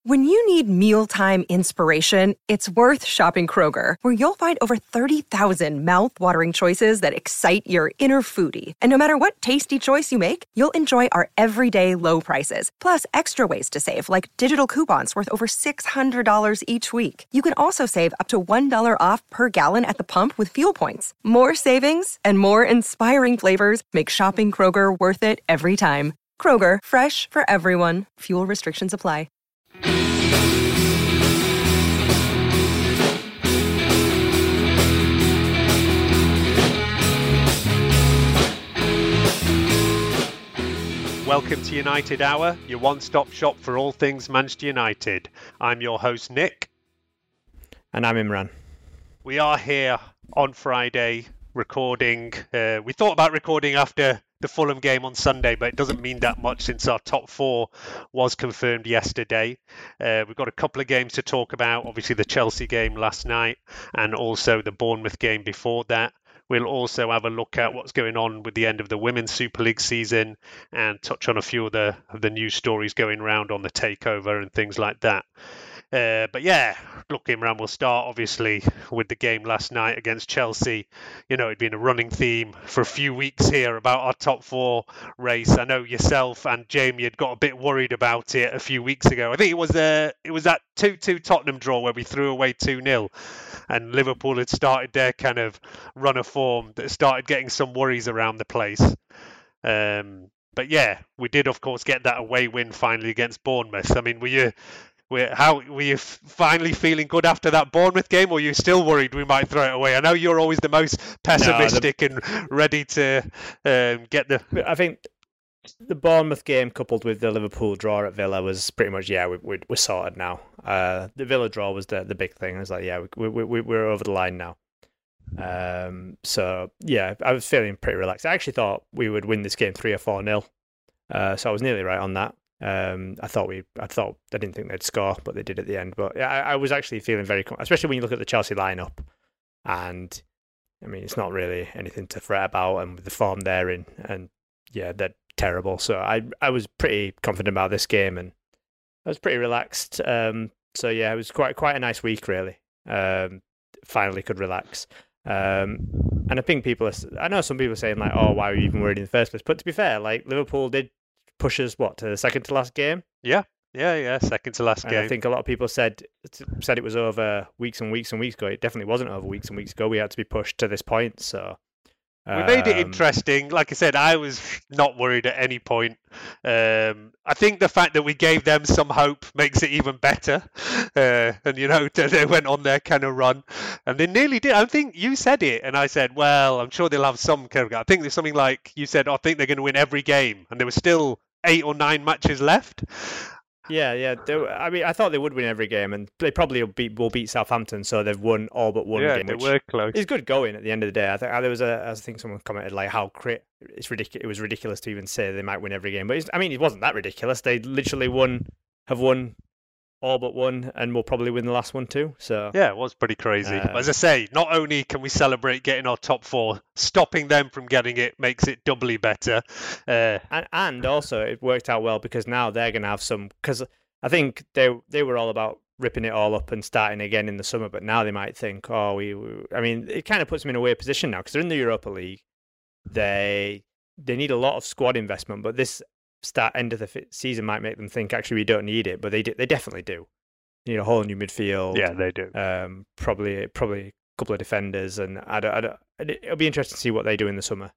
When you need mealtime inspiration, it's worth shopping Kroger, where you'll find over 30,000 mouth-watering choices that excite your inner foodie. And no matter what tasty choice you make, you'll enjoy our everyday low prices, plus extra ways to save, like digital coupons worth over $600 each week. You can also save up to $1 off per gallon at the pump with fuel points. More savings and more inspiring flavors make shopping Kroger worth it every time. Kroger, fresh for everyone. Fuel restrictions apply. Welcome to United Hour, your one-stop shop for all things Manchester United. I'm your host, Nick. And I'm Imran. We are here on Friday recording. We thought about recording after the Fulham game on Sunday, but it doesn't mean that much since our top four was confirmed yesterday. We've got a couple of games to talk about, obviously the Chelsea game last night and also the Bournemouth game before that. We'll also have a look at what's going on with the end of the Women's Super League season and touch on a few of the news stories going around on the takeover and things like that. But yeah, look, Imran, we'll start obviously with the game last night against Chelsea. You know, it'd been a running theme for a few weeks here about our top four race. I know yourself and Jamie had got a bit worried about it a few weeks ago. I think it was that 2-2 Tottenham draw where we threw away 2-0 and Liverpool had started their kind of run of form that started getting some worries around the place. But yeah, we did, of course, get that away win finally against Bournemouth. I mean, were you finally feeling good after that Bournemouth game, or are you still worried we might throw it away? I know you're always the most pessimistic and ready to get the... I think the Bournemouth game coupled with the Liverpool draw at Villa was pretty much, we're sorted now. The Villa draw was the big thing. I was like, we're over the line now. So, yeah, I was feeling pretty relaxed. I actually thought we would win this game 3 or 4-0. So I was nearly right on that. I didn't think they'd score, but they did at the end. But yeah, I was actually feeling very, especially when you look at the Chelsea lineup, and I mean, it's not really anything to fret about, and with the form they're in, and yeah, they're terrible. So I was pretty confident about this game, and I was pretty relaxed. So yeah, it was quite a nice week, really. Finally could relax. And I think I know some people are saying like, oh, why were you even worried in the first place? But to be fair, like Liverpool did push us to the second to last game. Yeah, second to last game. I think a lot of people said it was over weeks and weeks and weeks ago. It definitely wasn't over weeks and weeks ago. We had to be pushed to this point. So we made it interesting. Like I said, I was not worried at any point. I think the fact that we gave them some hope makes it even better. And, you know, they went on their kind of run. And they nearly did. I think you said it. And I said, well, I'm sure they'll have some kind of... I think there's something like you said, I think they're going to win every game. And there were still 8 or 9 matches left. Yeah. I mean, I thought they would win every game, and they probably will beat Southampton, so they've won all but one game. Yeah, they were close. It's good going at the end of the day. I think someone commented like how it's ridiculous. It was ridiculous to even say they might win every game, but it wasn't that ridiculous. They literally have won all but one, and will probably win the last one too. So yeah, it was pretty crazy. As I say, not only can we celebrate getting our top four, stopping them from getting it makes it doubly better. And also it worked out well because now they're going to have some. Because I think they were all about ripping it all up and starting again in the summer, but now they might think, I mean, it kind of puts them in a weird position now because they're in the Europa League. They need a lot of squad investment, but this end of the season might make them think actually we don't need it, but they definitely do. You know, a whole new midfield. Yeah, they do. Probably a couple of defenders, and it'll be interesting to see what they do in the summer.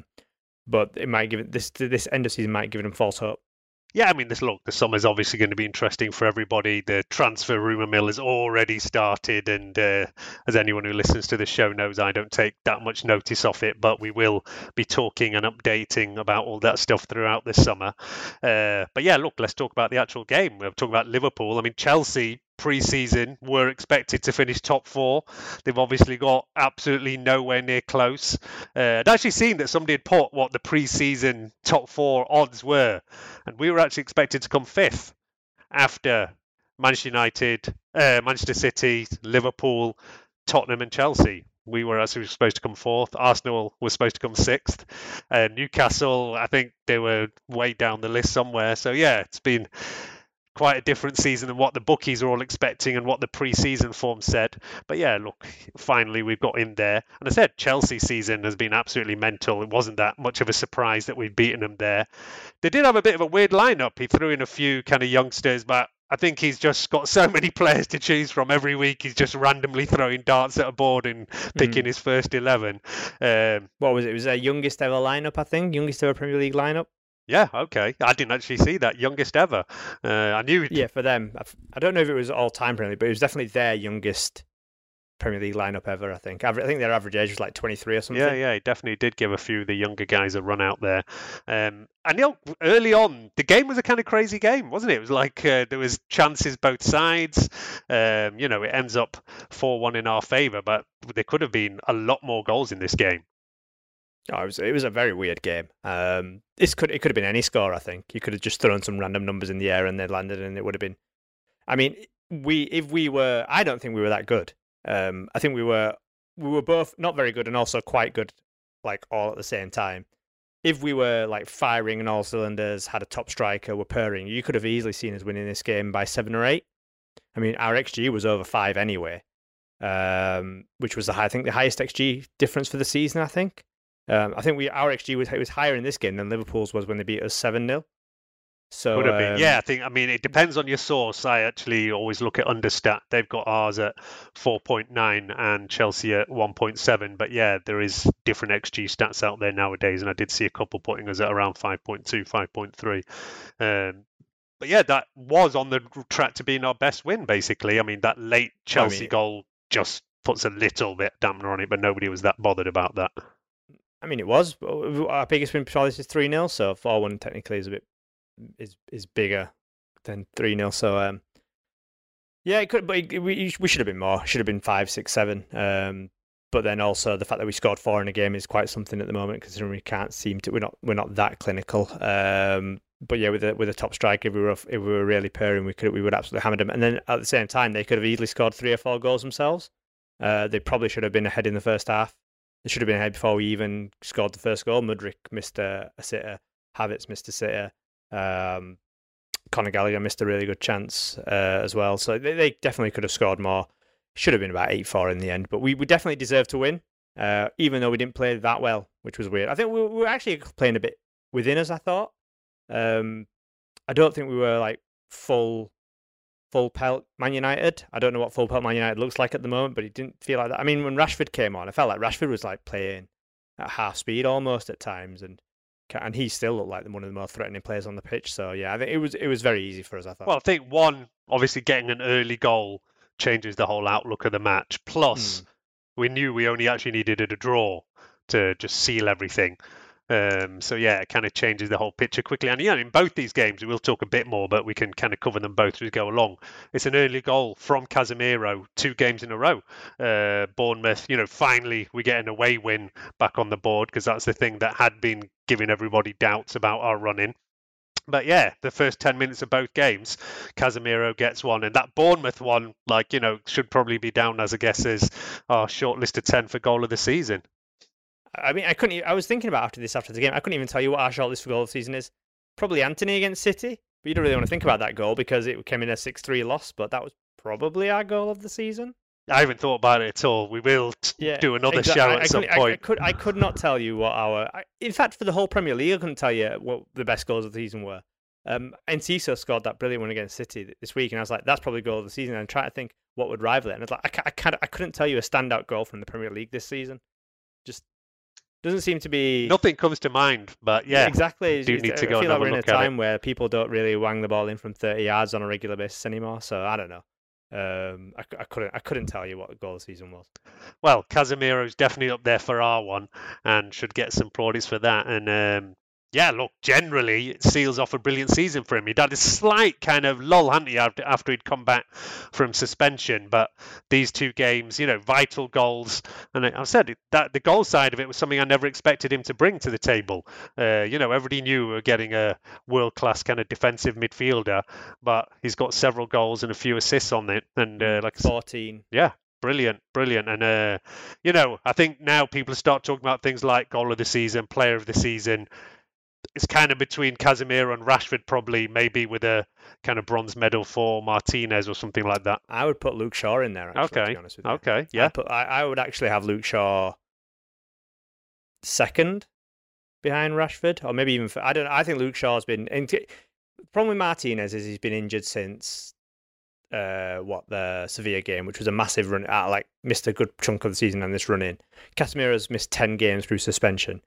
But it might give this end of season might give them false hope. Yeah, I mean, the summer's obviously going to be interesting for everybody. The transfer rumour mill has already started, and as anyone who listens to the show knows, I don't take that much notice of it, but we will be talking and updating about all that stuff throughout this summer. But yeah, look, let's talk about the actual game. We're talking about Liverpool. I mean, Chelsea pre-season were expected to finish top four. They've obviously got absolutely nowhere near close. I'd actually seen that somebody had put what the pre-season top four odds were, and we were actually expected to come fifth after Manchester United, Manchester City, Liverpool, Tottenham and Chelsea. We were actually supposed to come fourth. Arsenal was supposed to come sixth. Newcastle, I think they were way down the list somewhere. So yeah, it's been quite a different season than what the bookies are all expecting and what the pre-season form said. But yeah, look, finally we've got in there. And I said Chelsea season has been absolutely mental. It wasn't that much of a surprise that we've beaten them there. They did have a bit of a weird lineup. He threw in a few kind of youngsters, but I think he's just got so many players to choose from. Every week he's just randomly throwing darts at a board and picking his first 11. What was it? It was their youngest ever lineup, I think. Youngest ever Premier League lineup. Yeah, okay. I didn't actually see that. Youngest ever. I knew it. Yeah, for them. I don't know if it was all-time Premier League, but it was definitely their youngest Premier League lineup ever, I think. I think their average age was like 23 or something. Yeah, he definitely did give a few of the younger guys a run out there. And early on, the game was a kind of crazy game, wasn't it? It was like there was chances both sides. It ends up 4-1 in our favour, but there could have been a lot more goals in this game. Oh, it was a very weird game. It could have been any score, I think. You could have just thrown some random numbers in the air and they landed, and it would have been. I mean, I don't think we were that good. I think we were both not very good and also quite good, like all at the same time. If we were like firing on all cylinders, had a top striker, were purring, you could have easily seen us winning this game by 7 or 8. I mean, our XG was over 5 anyway, which was the highest XG difference for the season, I think. I think our XG was higher in this game than Liverpool's was when they beat us 7-0. So could have been. Yeah, I mean, it depends on your source. I actually always look at Understat. They've got ours at 4.9 and Chelsea at 1.7. But yeah, there is different XG stats out there nowadays, and I did see a couple putting us at around 5.2, 5.3. But yeah, that was on the track to being our best win, basically. I mean, that late Chelsea goal just puts a little bit dampener on it, but nobody was that bothered about that. I mean, it was. Our biggest win before this is 3-0, so 4-1 technically is a bit is bigger than 3-0. So yeah, it could, but we should have been more. Should have been 5, 6, 7. But then also the fact that we scored 4 in a game is quite something at the moment, considering we can't seem to. We're not that clinical. But yeah, with a top striker, if we were really purring, we would absolutely hammer them. And then at the same time, they could have easily scored 3 or 4 goals themselves. They probably should have been ahead in the first half. They should have been ahead before we even scored the first goal. Mudryk missed a sitter. Havertz missed a sitter. Conor Gallagher missed a really good chance as well. So they definitely could have scored more. Should have been about 8-4 in the end. But we definitely deserved to win, even though we didn't play that well, which was weird. I think we were actually playing a bit within us, I thought. I don't think we were like full pelt Man United. I don't know what full pelt Man United looks like at the moment, but it didn't feel like that. I mean, when Rashford came on, I felt like Rashford was like playing at half speed almost at times, and he still looked like one of the more threatening players on the pitch. So yeah, I think it was very easy for us, I thought. Well, I think obviously getting an early goal changes the whole outlook of the match. Plus, we knew we only actually needed a draw to just seal everything. So yeah, it kind of changes the whole picture quickly. And in both these games, we'll talk a bit more, but we can kind of cover them both as we go along. It's an early goal from Casemiro, 2 games in a row. Bournemouth, finally we get an away win back on the board, because that's the thing that had been giving everybody doubts about our running. But yeah, the first 10 minutes of both games, Casemiro gets one, and that Bournemouth one, should probably be down as as our short list of 10 for goal of the season. I mean, I was thinking about after the game, I couldn't even tell you what our shortlist for goal of the season is. Probably Antony against City, but you don't really want to think about that goal because it came in a 6-3 loss, but that was probably our goal of the season. I haven't thought about it at all. We will do another show at some point. I could not tell you what in fact, for the whole Premier League, I couldn't tell you what the best goals of the season were. Enciso scored that brilliant one against City this week, and I was like, that's probably goal of the season. And I'm trying to think what would rival it, and I was like, I couldn't tell you a standout goal from the Premier League this season. Just doesn't seem to be. Nothing comes to mind, but yeah, exactly. Do need to go I feel and have like we're in a time it. where people don't really wang the ball in from 30 yards on a regular basis anymore. So I don't know. I couldn't tell you what the goal of the season was. Well, Casemiro's definitely up there for R1 and should get some plaudits for that. And yeah, look, generally it seals off a brilliant season for him. He'd had a slight kind of lull, hadn't he, after he'd come back from suspension. But these 2 games, vital goals. And I said that the goal side of it was something I never expected him to bring to the table. Everybody knew we were getting a world-class kind of defensive midfielder, but he's got several goals and a few assists on it. And 14. Yeah. Brilliant. And, I think now people start talking about things like goal of the season, player of the season. it's kind of between Casemiro and Rashford, probably, maybe with a kind of bronze medal for Martinez or something like that. I would put Luke Shaw in there, actually, to be honest with you. Okay, yeah. I would actually have Luke Shaw second behind Rashford, or maybe even... I think Luke Shaw's been... The problem with Martinez is he's been injured since the Sevilla game, which was a massive run, missed a good chunk of the season on this run-in. Casemiro's missed 10 games through suspension.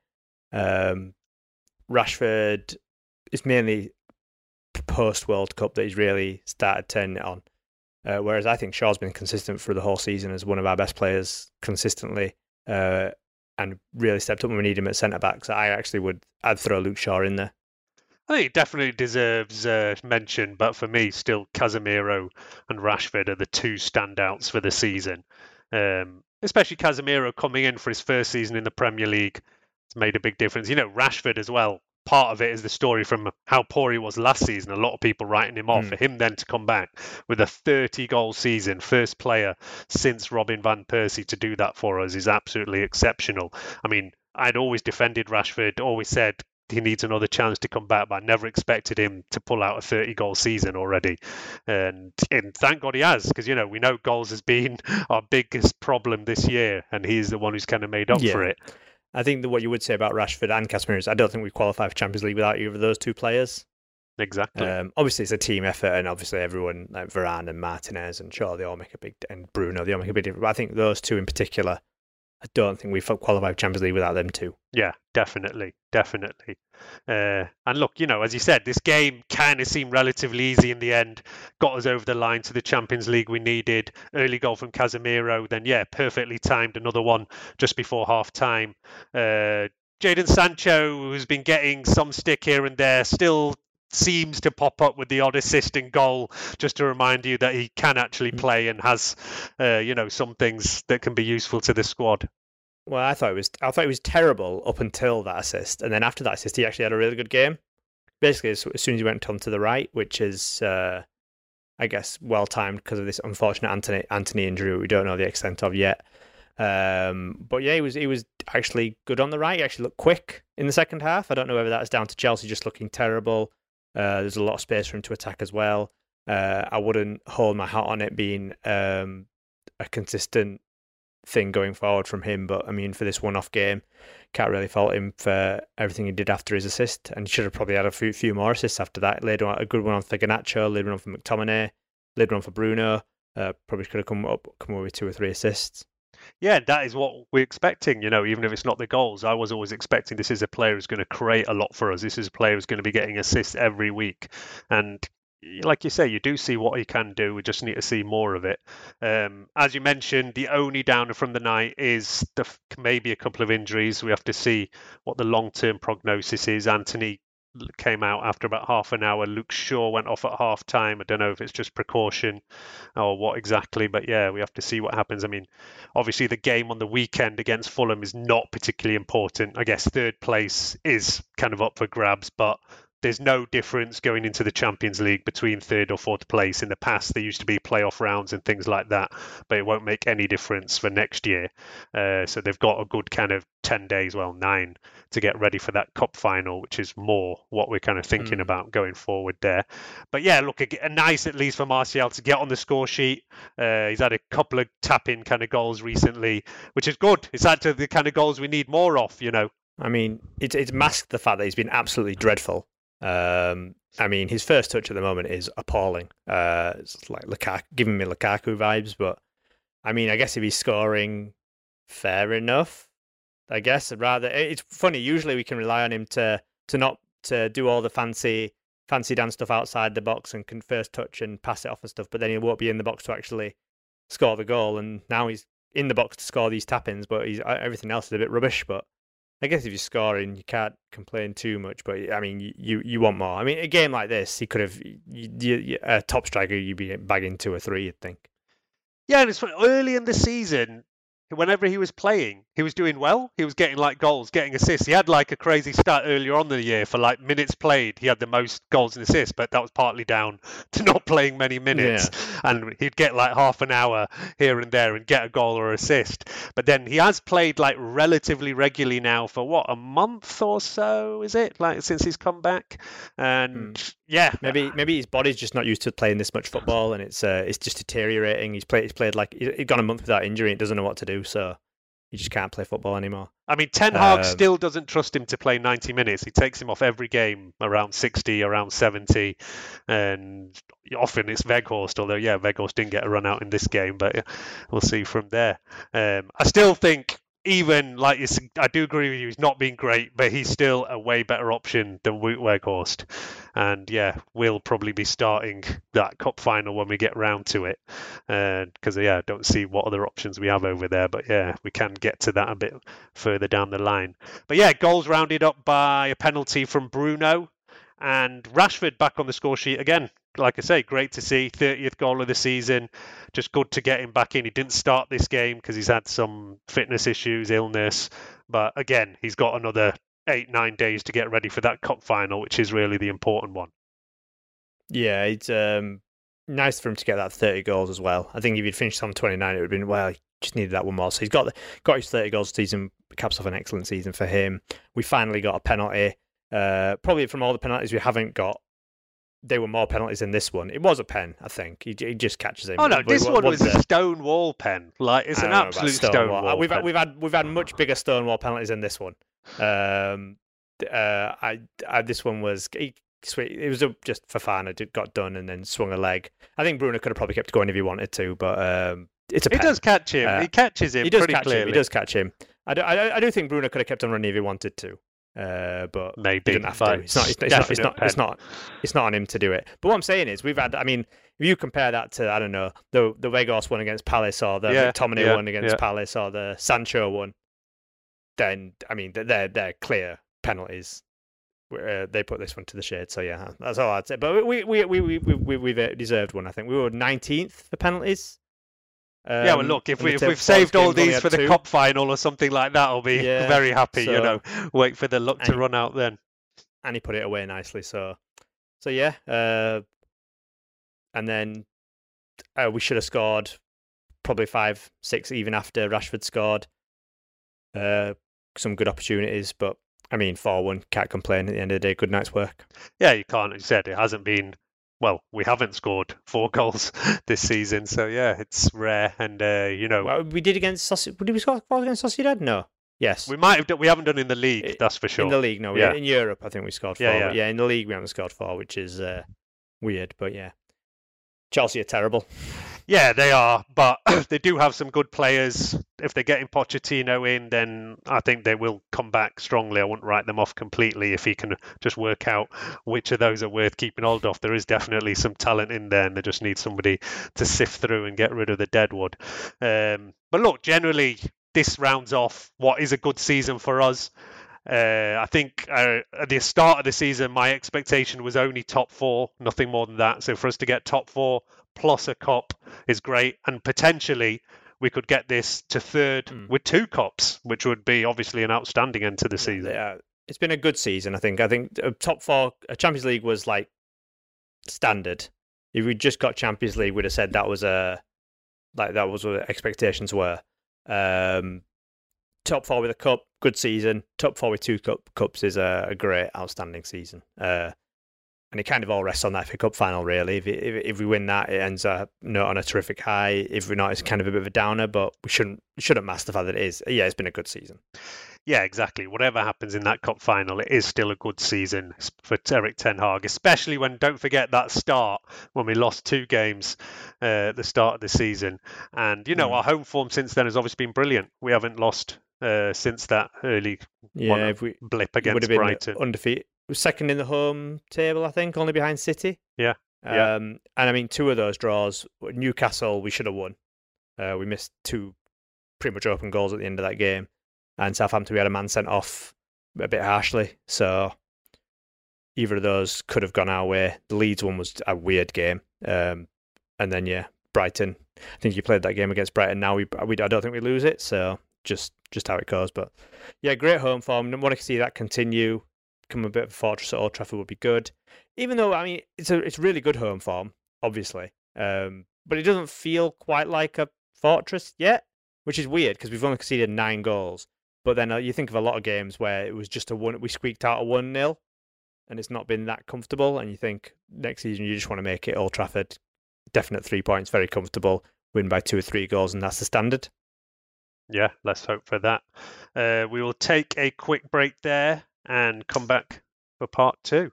Rashford is mainly post-World Cup that he's really started turning it on. Whereas I think Shaw's been consistent through the whole season as one of our best players consistently, and really stepped up when we need him at centre-back. So I'd throw Luke Shaw in there. I think it definitely deserves mention, but for me, still Casemiro and Rashford are the two standouts for the season. Especially Casemiro coming in for his first season in the Premier League. It's made a big difference. Rashford as well. Part of it is the story from how poor he was last season. A lot of people writing him off. For him then to come back with a 30-goal season, first player since Robin van Persie to do that for us is absolutely exceptional. I mean, I'd always defended Rashford, always said he needs another chance to come back, but I never expected him to pull out a 30-goal season already. And thank God he has, because, we know goals has been our biggest problem this year, and he's the one who's kind of made up for it. I think that what you would say about Rashford and Casemiro is I don't think we qualify for Champions League without either of those two players. Exactly. Obviously, it's a team effort, and obviously everyone like Varane and Martinez and Shaw, they all make a big, and Bruno, they all make a big difference. But I think those two in particular, I don't think we qualify for Champions League without them too. Yeah, definitely. And look, as you said, this game kind of seemed relatively easy in the end. Got us over the line to the Champions League we needed. Early goal from Casemiro. Then, perfectly timed another one just before half-time. Jadon Sancho, who's been getting some stick here and there, still seems to pop up with the odd assist and goal, just to remind you that he can actually play and has, some things that can be useful to the squad. Well, I thought it was terrible up until that assist, and then after that assist, he actually had a really good game. Basically, as soon as he went on to the right, which is, I guess, well timed because of this unfortunate Anthony injury we don't know the extent of yet. But yeah, he was actually good on the right. He actually looked quick in the second half. I don't know whether that's down to Chelsea just looking terrible. There's a lot of space for him to attack as well. I wouldn't hold my hat on it being a consistent thing going forward from him, but I mean, for this one-off game, can't really fault him for everything he did after his assist, and he should have probably had a few more assists after that. Later on, a good one on for Garnacho, later on for McTominay, later on for Bruno. Probably could have come up with 2 or 3 assists. Yeah, that is what we're expecting, even if it's not the goals. I was always expecting this is a player who's going to create a lot for us. This is a player who's going to be getting assists every week. And like you say, you do see what he can do. We just need to see more of it. As you mentioned, the only downer from the night is maybe a couple of injuries. We have to see what the long-term prognosis is. Anthony came out after about half an hour. Luke Shaw went off at half time. I don't know if it's just precaution or what exactly, but yeah, we have to see what happens. I mean, obviously the game on the weekend against Fulham is not particularly important. I guess third place is kind of up for grabs, but there's no difference going into the Champions League between third or fourth place. In the past, there used to be playoff rounds and things like that, but it won't make any difference for next year. So they've got a good kind of 10 days, 9, to get ready for that cup final, which is more what we're kind of thinking about going forward there. But yeah, look, a nice at least for Martial to get on the score sheet. He's had a couple of tap-in kind of goals recently, which is good. It's actually the kind of goals we need more of, I mean, it's masked the fact that he's been absolutely dreadful. I mean, his first touch at the moment is appalling. It's like Lukaku, giving me Lukaku vibes, but I mean, I guess if he's scoring, fair enough. I guess it's funny. Usually we can rely on him to not do all the fancy dance stuff outside the box and can first touch and pass it off and stuff, but then he won't be in the box to actually score the goal. And now he's in the box to score these tap-ins, but everything else is a bit rubbish. But I guess if you're scoring, you can't complain too much. But I mean, you want more. I mean, a game like this, he could have a top striker. You'd be bagging 2 or 3, you'd think. Yeah, and it's funny. Early in the season, whenever he was playing, he was doing well. He was getting like goals, getting assists. He had like a crazy stat earlier on in the year for like minutes played. He had the most goals and assists, but that was partly down to not playing many minutes. Yeah. And he'd get like half an hour here and there and get a goal or assist. But then he has played like relatively regularly now for what, a month or so, is it? Like since he's come back. And yeah. Maybe his body's just not used to playing this much football, and it's just deteriorating. He's played like he's gone a month without injury and doesn't know what to do, so he just can't play football anymore. I mean, Ten Hag still doesn't trust him to play 90 minutes. He takes him off every game around 60, around 70, and often it's Weghorst, although, yeah, Weghorst didn't get a run out in this game, but we'll see from there. I still think, even like I do agree with you, he's not been great, but he's still a way better option than Wout Weghorst. And yeah, we'll probably be starting that cup final when we get round to it, because I don't see what other options we have over there. But yeah, we can get to that a bit further down the line. But yeah, goals rounded up by a penalty from Bruno, and Rashford back on the score sheet again. Like I say, great to see. 30th goal of the season. Just good to get him back in. He didn't start this game because he's had some fitness issues, illness. But again, he's got another 8-9 days to get ready for that cup final, which is really the important one. Yeah, it's nice for him to get that 30 goals as well. I think if he'd finished on 29, it would have been, well, he just needed that one more. So he's got his 30 goals season, caps off an excellent season for him. We finally got a penalty. Probably from all the penalties we haven't got, they were more penalties than this one. It was a pen, I think. He just catches him. Oh no, this one was a stone wall pen. Like it's an absolute stone wall. We've had much bigger stone wall penalties than this one. This one was it was just Fofana got done and then swung a leg. I think Bruno could have probably kept going if he wanted to, but it's a pen. He does catch him. He catches him. Pretty clearly. He does catch him. I do think Bruno could have kept on running if he wanted to. But maybe he didn't have to. It's not on him to do it. But what I'm saying is, we've had. I mean, if you compare that to, I don't know, the Weghorst one against Palace, or the McTominay one against Palace, or the Sancho one, then I mean, they're clear penalties. They put this one to the shade. So yeah, that's all I'd say. But we've deserved one. I think we were 19th for penalties. Yeah, well, look, if we've saved all these for the cup final or something like that, I'll be very happy. So, wait for the luck to run out then. And he put it away nicely. So yeah. And then we should have scored probably 5-6 even after Rashford scored. Some good opportunities, but I mean, 4-1, can't complain at the end of the day. Good night's work. Yeah, you can't. You said it hasn't been. Well, we haven't scored 4 goals this season, so yeah, it's rare. And well, we did against Did we score 4 against Sociedad? No. Yes, we might have. We haven't done in the league. That's for sure. In the league, no. Yeah. In Europe, I think we scored 4. Yeah, in the league, we haven't scored 4, which is weird. But yeah, Chelsea are terrible. Yeah, they are, but they do have some good players. If they're getting Pochettino in, then I think they will come back strongly. I wouldn't write them off completely if he can just work out which of those are worth keeping hold of. There is definitely some talent in there, and they just need somebody to sift through and get rid of the deadwood. But look, generally, this rounds off what is a good season for us. I think at the start of the season, my expectation was only top 4, nothing more than that. So for us to get top 4 plus a cup is great, and potentially we could get this to 3rd with 2 cups, which would be obviously an outstanding end to the season. Yeah, it's been a good season. I think top 4 Champions League was like standard. If we just got Champions League, we'd have said that was that was what expectations were. Top 4 with a cup, good season. Top 4 with 2 cups is a great, outstanding season. And it kind of all rests on that FA Cup final, really. If we win that, it ends up not on a terrific high. If we're not, it's kind of a bit of a downer, but we shouldn't mask the fact that it is. Yeah, it's been a good season. Yeah, exactly. Whatever happens in that cup final, it is still a good season for Erik Ten Hag, especially when, don't forget that start, when we lost 2 games at the start of the season. And, our home form since then has obviously been brilliant. We haven't lost since that early blip against Brighton. Undefeated. Was second in the home table, I think, only behind City. Yeah. And I mean, 2 of those draws, Newcastle, we should have won. We missed 2 pretty much open goals at the end of that game. And Southampton, we had a man sent off a bit harshly. So either of those could have gone our way. The Leeds one was a weird game. And then, Brighton. I think you played that game against Brighton. Now I don't think we lose it. So just how it goes. But yeah, great home form. I want to see that continue. Become a bit of a fortress at Old Trafford would be good. Even though, I mean, it's really good home form, obviously. But it doesn't feel quite like a fortress yet, which is weird because we've only conceded 9 goals. But then you think of a lot of games where it was just we squeaked out a 1-0 and it's not been that comfortable. And you think next season you just want to make it Old Trafford, definite 3 points, very comfortable, win by 2 or 3 goals, and that's the standard. Yeah, let's hope for that. We will take a quick break there and come back for part 2.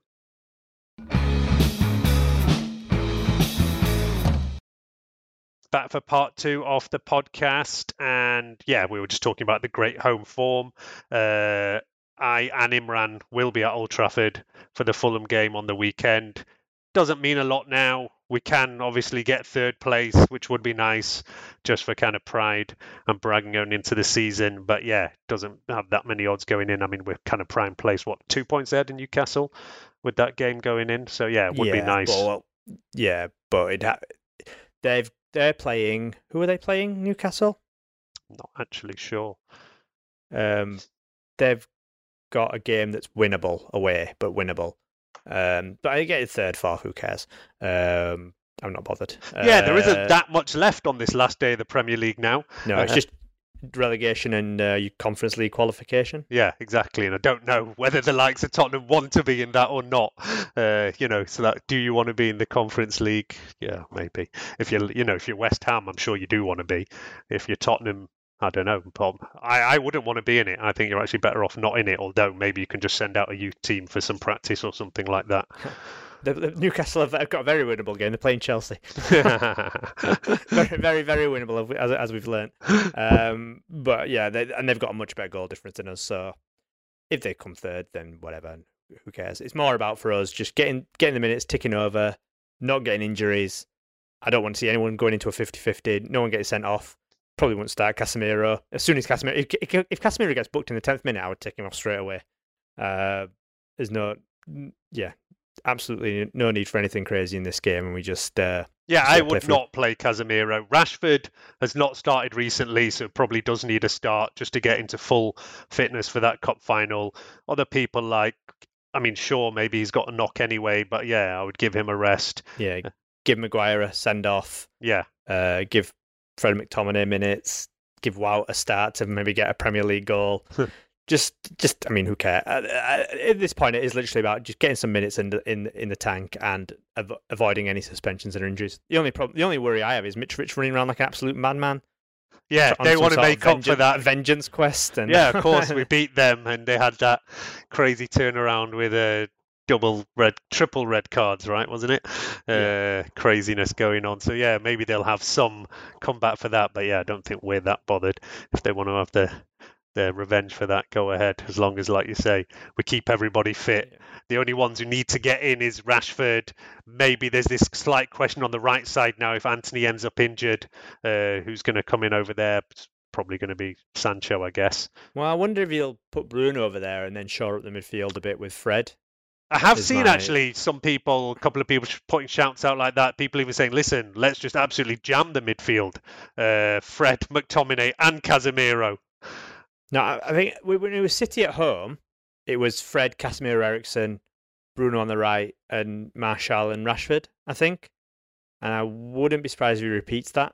Back for part 2 of the podcast, and yeah, we were just talking about the great home form. I and Imran will be at Old Trafford for the Fulham game on the weekend. Doesn't mean a lot now. We can obviously get 3rd place, which would be nice just for kind of pride and bragging going into the season. But yeah, doesn't have that many odds going in. I mean, we're kind of prime place, 2 points ahead in Newcastle with that game going in. So yeah, it would be nice. But they're playing. Who are they playing? Newcastle? Not actually sure. They've got a game that's winnable away, but winnable. But I get it 3rd, 4th. Who cares? I'm not bothered. Yeah, there isn't that much left on this last day of the Premier League now. No, it's just relegation and Conference League qualification. Yeah, exactly. And I don't know whether the likes of Tottenham want to be in that or not. So that, do you want to be in the Conference League? Yeah, maybe. If you're West Ham, I'm sure you do want to be. If you're Tottenham, I don't know. I wouldn't want to be in it. I think you're actually better off not in it, although maybe you can just send out a youth team for some practice or something like that. The Newcastle have got a very winnable game. They're playing Chelsea. Very, very, very winnable, as we've learnt. But yeah, they've got a much better goal difference than us. So if they come 3rd, then whatever. Who cares? It's more about for us just getting the minutes, ticking over, not getting injuries. I don't want to see anyone going into a 50-50. No one getting sent off. Probably won't start Casemiro. As soon as Casemiro... If Casemiro gets booked in the 10th minute, I would take him off straight away. There's no... Yeah, absolutely no need for anything crazy in this game, and we just... I would not play Casemiro. Rashford has not started recently, so probably does need a start just to get into full fitness for that cup final. Other people Shaw, maybe he's got a knock anyway, but yeah, I would give him a rest. Yeah, give Maguire a send-off. Yeah. Give Fred McTominay minutes, give Wout a start to maybe get a Premier League goal. just I mean, who cares? At this point, it is literally about just getting some minutes in the tank and avoiding any suspensions and injuries. The only worry I have is Mitrovic running around like an absolute madman. Yeah, they want to make up for that vengeance quest. And yeah, of course, we beat them, and they had that crazy turnaround with a triple red cards, right? Wasn't it? Yeah. Craziness going on. So yeah, maybe they'll have some comeback for that. But yeah, I don't think we're that bothered. If they want to have their revenge for that, go ahead. As long as, like you say, we keep everybody fit. Yeah. The only ones who need to get in is Rashford. Maybe there's this slight question on the right side now. If Anthony ends up injured, who's going to come in over there? It's probably going to be Sancho, I guess. Well, I wonder if he'll put Bruno over there and then shore up the midfield a bit with Fred. I have seen actually a couple of people putting shouts out like that. People even saying, listen, let's just absolutely jam the midfield. Fred, McTominay and Casemiro. No, I think when it was City at home, it was Fred, Casemiro, Eriksen, Bruno on the right, and Martial and Rashford, I think. And I wouldn't be surprised if he repeats that.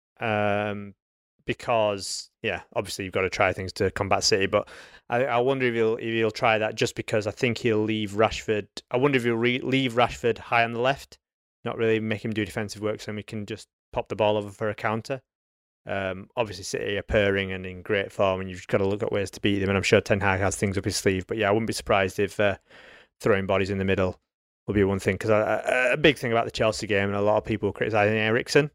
Because, yeah, obviously you've got to try things to combat City, but I wonder if he'll try that just because I think he'll leave Rashford. I wonder if he'll leave Rashford high on the left, not really make him do defensive work, so we can just pop the ball over for a counter. Obviously, City are purring and in great form, and you've just got to look at ways to beat them. And I'm sure Ten Hag has things up his sleeve. But yeah, I wouldn't be surprised if throwing bodies in the middle will be one thing. Because a big thing about the Chelsea game, and a lot of people criticising Eriksen,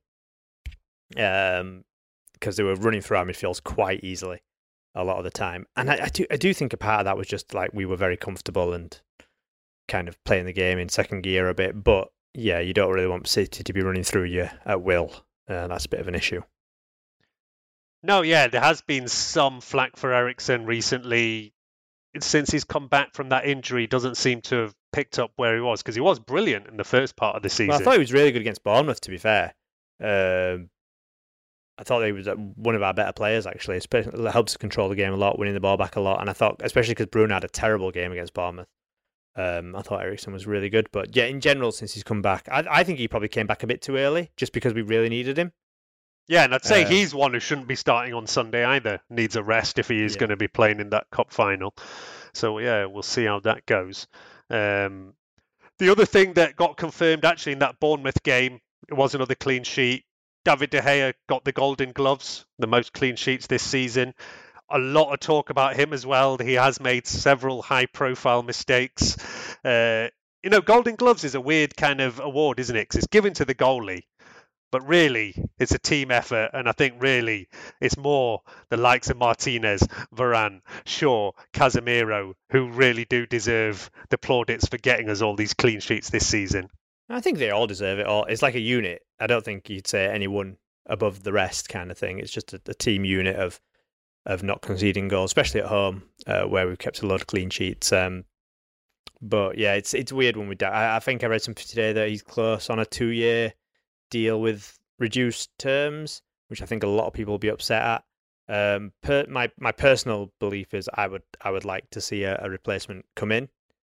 because they were running through our midfields quite easily a lot of the time. And I do think a part of that was just like we were very comfortable and kind of playing the game in second gear a bit. But yeah, you don't really want City to be running through you at will. That's a bit of an issue. No, yeah, there has been some flack for Eriksen recently. Since he's come back from that injury, doesn't seem to have picked up where he was, because he was brilliant in the first part of the season. Well, I thought he was really good against Bournemouth, to be fair. I thought he was one of our better players, actually. Especially, it helps control the game a lot, winning the ball back a lot. And I thought, especially because Bruno had a terrible game against Bournemouth, I thought Eriksen was really good. But yeah, in general, since he's come back, I think he probably came back a bit too early, just because we really needed him. Yeah, and I'd say he's one who shouldn't be starting on Sunday either. Needs a rest if he is going to be playing in that cup final. So yeah, we'll see how that goes. The other thing that got confirmed actually in that Bournemouth game, it was another clean sheet. David De Gea got the Golden Gloves, the most clean sheets this season. A lot of talk about him as well. He has made several high-profile mistakes. Golden Gloves is a weird kind of award, isn't it? Because it's given to the goalie. But really, it's a team effort, and I think really it's more the likes of Martinez, Varane, Shaw, Casemiro, who really do deserve the plaudits for getting us all these clean sheets this season. I think they all deserve it. It's like a unit. I don't think you'd say anyone above the rest kind of thing. It's just a team unit of not conceding goals, especially at home, where we've kept a lot of clean sheets. But yeah, it's weird when we die. I think I read something today that he's close on a 2-year deal with reduced terms, which I think a lot of people will be upset at. My personal belief is I would like to see a replacement come in,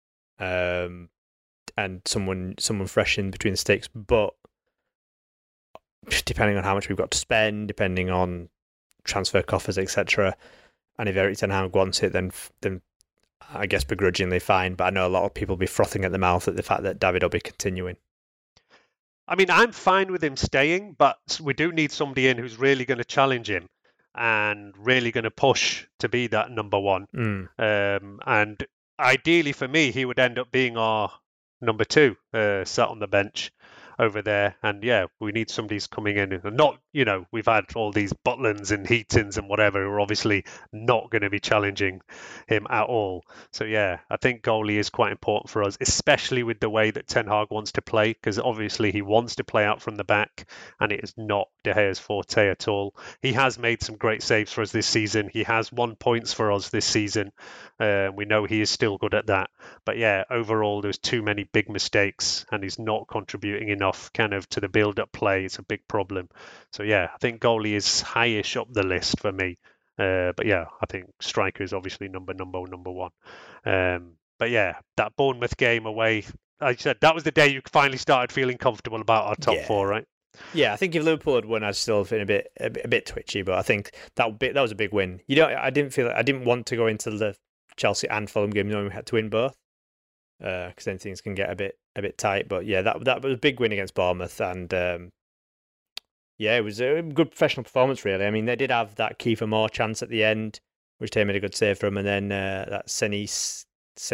and someone fresh in between the sticks. But depending on how much we've got to spend, depending on transfer coffers, etc., and if Erik ten Hag wants it, then I guess begrudgingly fine. But I know a lot of people will be frothing at the mouth at the fact that David will be continuing. I mean, I'm fine with him staying, but we do need somebody in who's really going to challenge him and really going to push to be that number one. And ideally for me, he would end up being our number 2, sat on the bench over there. And yeah, we need somebody who's coming in. Not, we've had all these Butlins and Heatons and whatever who are obviously not going to be challenging him at all. So yeah, I think goalie is quite important for us, especially with the way that Ten Hag wants to play, because obviously he wants to play out from the back, and it is not De Gea's forte at all. He has made some great saves for us this season. He has won points for us this season. We know he is still good at that. But yeah, overall, there's too many big mistakes, and he's not contributing enough kind of to the build-up play. It's a big problem. So yeah, I think goalie is highish up the list for me. But yeah, I think striker is obviously number 1. But yeah, that Bournemouth game away, like I said, that was the day you finally started feeling comfortable about our top 4, right? Yeah, I think if Liverpool had won, I'd still feel a bit twitchy. But I think that was a big win. I didn't want to go into the Chelsea and Fulham game knowing we had to win both, because then things can get a bit tight. But yeah, that was a big win against Bournemouth, and yeah, it was a good professional performance, really. I mean, they did have that Kiefer Moore chance at the end, which they made a good save from, and then that Sensi,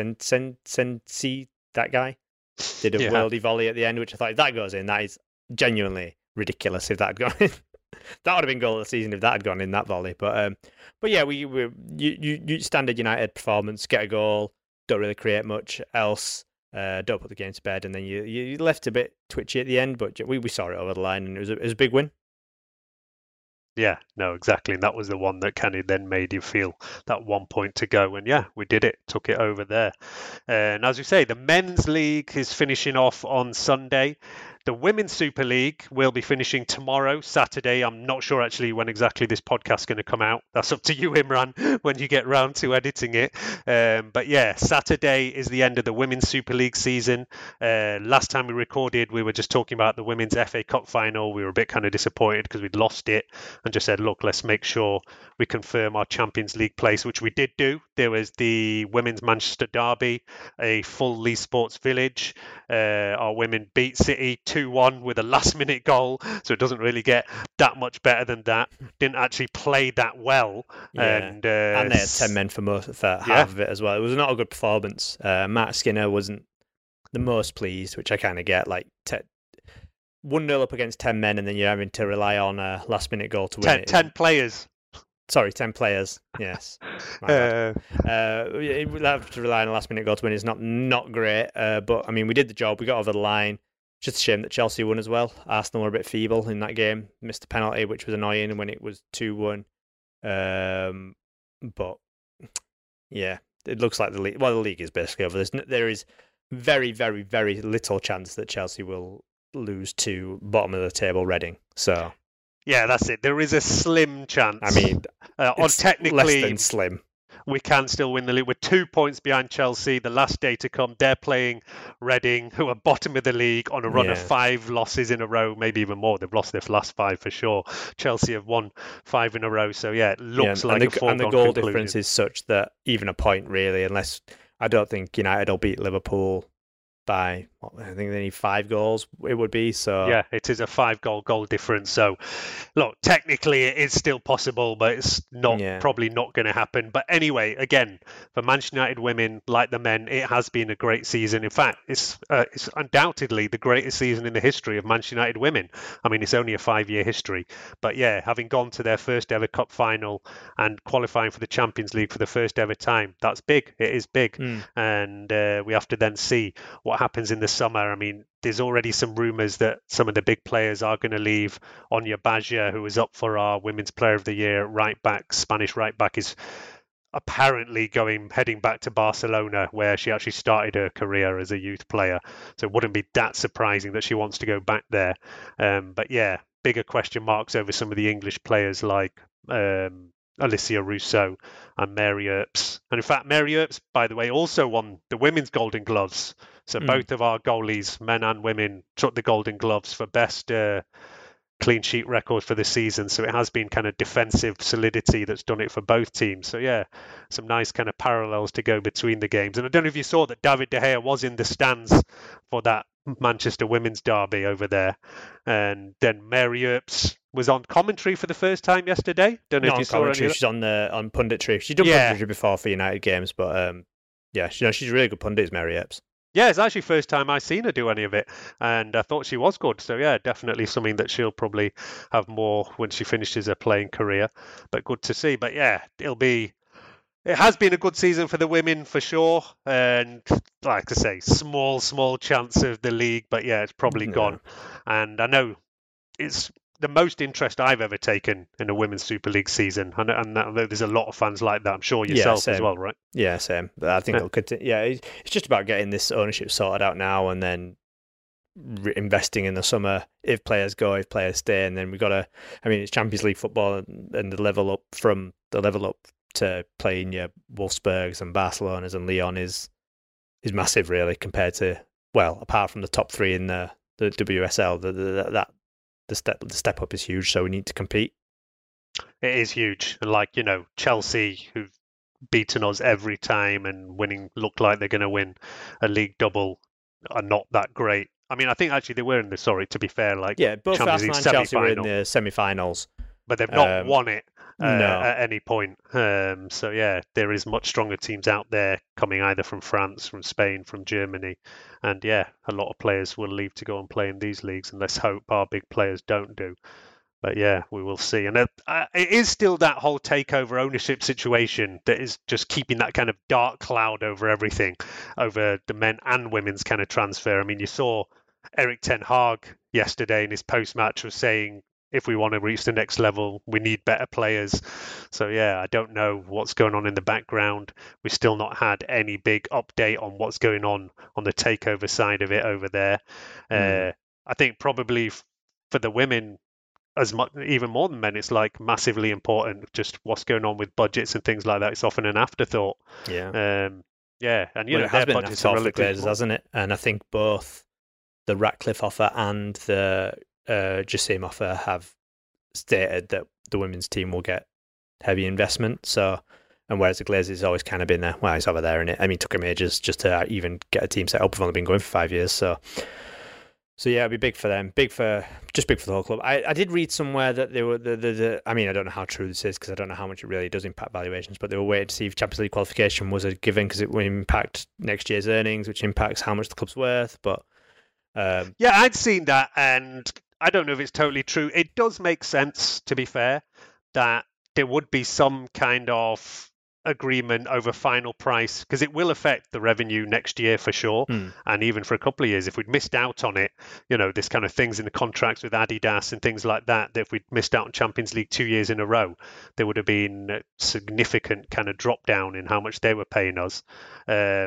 that guy, did a worldy volley at the end, which I thought, if that goes in, that is genuinely ridiculous if that had gone in. That would have been goal of the season if that had gone in, that volley. But yeah, you standard United performance, get a goal, don't really create much else, don't put the game to bed, and then you left a bit twitchy at the end, but we saw it over the line, and it was a big win. Yeah, no, exactly. And that was the one that kind of then made you feel that 1 point to go. And yeah, we did it, took it over there. And as you say, the men's league is finishing off on Sunday. The Women's Super League will be finishing tomorrow, Saturday. I'm not sure actually when exactly this podcast is going to come out. That's up to you, Imran, when you get round to editing it. But yeah, Saturday is the end of the Women's Super League season. Last time we recorded, we were just talking about the Women's FA Cup final. We were a bit kind of disappointed because we'd lost it and just said, look, let's make sure we confirm our Champions League place, which we did do. There was the Women's Manchester Derby, a full Leigh Sports Village. Our women beat City 2-1 with a last-minute goal, so it doesn't really get that much better than that. Didn't actually play that well. Yeah. And they had 10 men for half of it as well. It was not a good performance. Matt Skinner wasn't the most pleased, which I kind of get. Like 1-0 up against 10 men, and then you're having to rely on a last-minute goal to win 10 players. Sorry, 10 players. Yes. We'll have to rely on a last-minute goal to win. It's not great, but I mean, we did the job. We got over the line. Just a shame that Chelsea won as well. Arsenal were a bit feeble in that game. Missed a penalty, which was annoying when it was 2-1. But yeah, it looks like the league is basically over. There is very, very, very little chance that Chelsea will lose to bottom of the table Reading. So Yeah, that's it. There is a slim chance. I mean, it's technically, less than slim. We can still win the league. We're 2 points behind Chelsea. The last day to come, they're playing Reading, who are bottom of the league on a run of 5 losses in a row, maybe even more. They've lost their last 5 for sure. Chelsea have won 5 in a row. So, yeah, it looks like a foregone conclusion. And the goal conclusion. difference is such that even a point, really, unless I don't think United will beat Liverpool by, I think they need 5 goals, it would be. So yeah, it is a 5-goal difference. So, look, technically it is still possible, but it's not probably not going to happen. But anyway, again, for Manchester United women, like the men, it has been a great season. In fact, it's undoubtedly the greatest season in the history of Manchester United women. I mean, it's only a 5-year history. But yeah, having gone to their first ever cup final and qualifying for the Champions League for the first ever time, that's big. It is big. And we have to then see what happens in the summer. I mean, there's already some rumours that some of the big players are going to leave. Anya Baja, who was up for our Women's Player of the Year, right back, Spanish right back, is apparently heading back to Barcelona, where she actually started her career as a youth player. So it wouldn't be that surprising that she wants to go back there. But yeah, bigger question marks over some of the English players like Alicia Russo and Mary Earps. And in fact, Mary Earps, by the way, also won the Women's Golden Gloves. So both of our goalies, men and women, took the Golden Gloves for best clean sheet record for the season. So it has been kind of defensive solidity that's done it for both teams. So yeah, some nice kind of parallels to go between the games. And I don't know if you saw that David De Gea was in the stands for that Manchester women's derby over there. And then Mary Earps was on commentary for the first time yesterday. Don't know Not if you saw any. She's on punditry. She's done punditry before for United games, but she's a really good pundit, is Mary Earps. Yeah, it's actually first time I've seen her do any of it, and I thought she was good. So yeah, definitely something that she'll probably have more when she finishes her playing career. But good to see. But yeah, it has been a good season for the women for sure, and like I say, small chance of the league, but yeah, it's probably gone. And I know it's the most interest I've ever taken in a Women's Super League season, and there's a lot of fans like that. I'm sure yourself as well, right? Yeah, same. But I think it'll continue. Yeah, it's just about getting this ownership sorted out now, and then investing in the summer. If players go, if players stay, and then we've got to. I mean, it's Champions League football, and the level up to playing your Wolfsburgs and Barcelonas and Lyon is massive, really, compared to, well, apart from the top 3 in the WSL, the step up is huge, so we need to compete. It is huge. And like, Chelsea, who've beaten us every time and look like they're going to win a league double, are not that great. I mean, I think actually they were to be fair, both Champions League and Chelsea were in the semi-finals. But they've not won it at any point. So yeah, there is much stronger teams out there coming either from France, from Spain, from Germany. And yeah, a lot of players will leave to go and play in these leagues, and let's hope our big players don't do. But yeah, we will see. And it is still that whole takeover ownership situation that is just keeping that kind of dark cloud over everything, over the men and women's kind of transfer. I mean, you saw Erik ten Hag yesterday in his post-match was saying, if we want to reach the next level, we need better players. So yeah, I don't know what's going on in the background. We've still not had any big update on what's going on the takeover side of it over there. I think probably for the women, as much, even more than men, it's like massively important. Just what's going on with budgets and things like that. It's often an afterthought. Yeah. And it has been an afterthought for the Glazers, hasn't it? And I think both the Ratcliffe offer and the Jassim offer have stated that the women's team will get heavy investment. So, and whereas the Glazers has always kind of been there, well, it's over there, innit? I mean, it took them ages just to even get a team set up. We've only been going for 5 years, so yeah, it'd be big for them, big for the whole club. I did read somewhere that they were I mean, I don't know how true this is because I don't know how much it really does impact valuations, but they were waiting to see if Champions League qualification was a given because it will impact next year's earnings, which impacts how much the club's worth. But yeah, I'd seen that, and I don't know if it's totally true. It does make sense, to be fair, that there would be some kind of agreement over final price, because it will affect the revenue next year for sure, and even for a couple of years. If we'd missed out on it, this kind of things in the contracts with Adidas and things like that, if we'd missed out on Champions League 2 years in a row, there would have been a significant kind of drop down in how much they were paying us.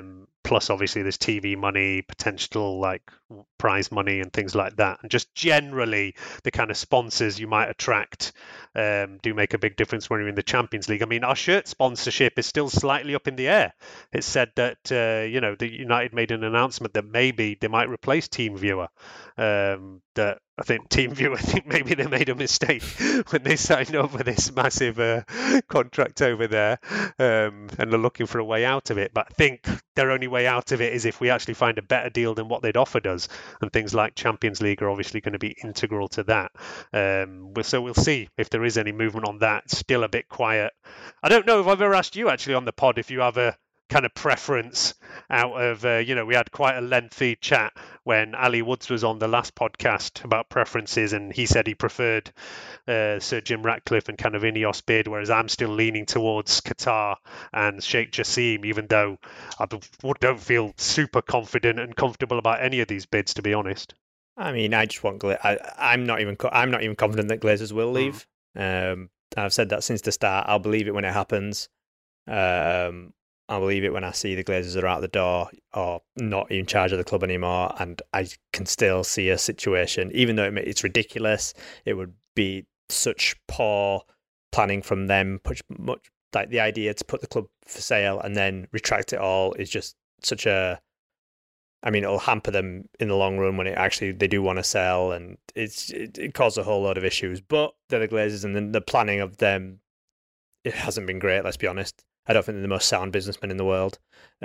plus obviously there's TV money, potential like prize money and things like that, and just generally the kind of sponsors you might attract do make a big difference when you're in the Champions League. I mean, our shirt sponsorship is still slightly up in the air. It's said that that United made an announcement that maybe they might replace TeamViewer. That I think TeamViewer, maybe they made a mistake when they signed up for this massive contract over there, and they're looking for a way out of it. But I think their only way out of it is if we actually find a better deal than what they'd offered us. And things like Champions League are obviously going to be integral to that. So we'll see if there is any movement on that. Still a bit quiet. I don't know if I've ever asked you actually on the pod if you have a kind of preference out of, we had quite a lengthy chat when Ali Woods was on the last podcast about preferences, and he said he preferred Sir Jim Ratcliffe and kind of Ineos bid, whereas I'm still leaning towards Qatar and Sheikh Jassim, even though I don't feel super confident and comfortable about any of these bids, to be honest. I mean, I just want I'm not even confident that Glazers will leave. I've said that since the start. I'll believe it when it happens. I'll believe it when I see the Glazers are out the door or not in charge of the club anymore, and I can still see a situation, even though it's ridiculous, it would be such poor planning from them, much like the idea to put the club for sale and then retract it all is just such a... I mean, it'll hamper them in the long run when they do want to sell, and it causes a whole load of issues. But they're the Glazers, and then the planning of them, it hasn't been great, let's be honest. I don't think they're the most sound businessmen in the world.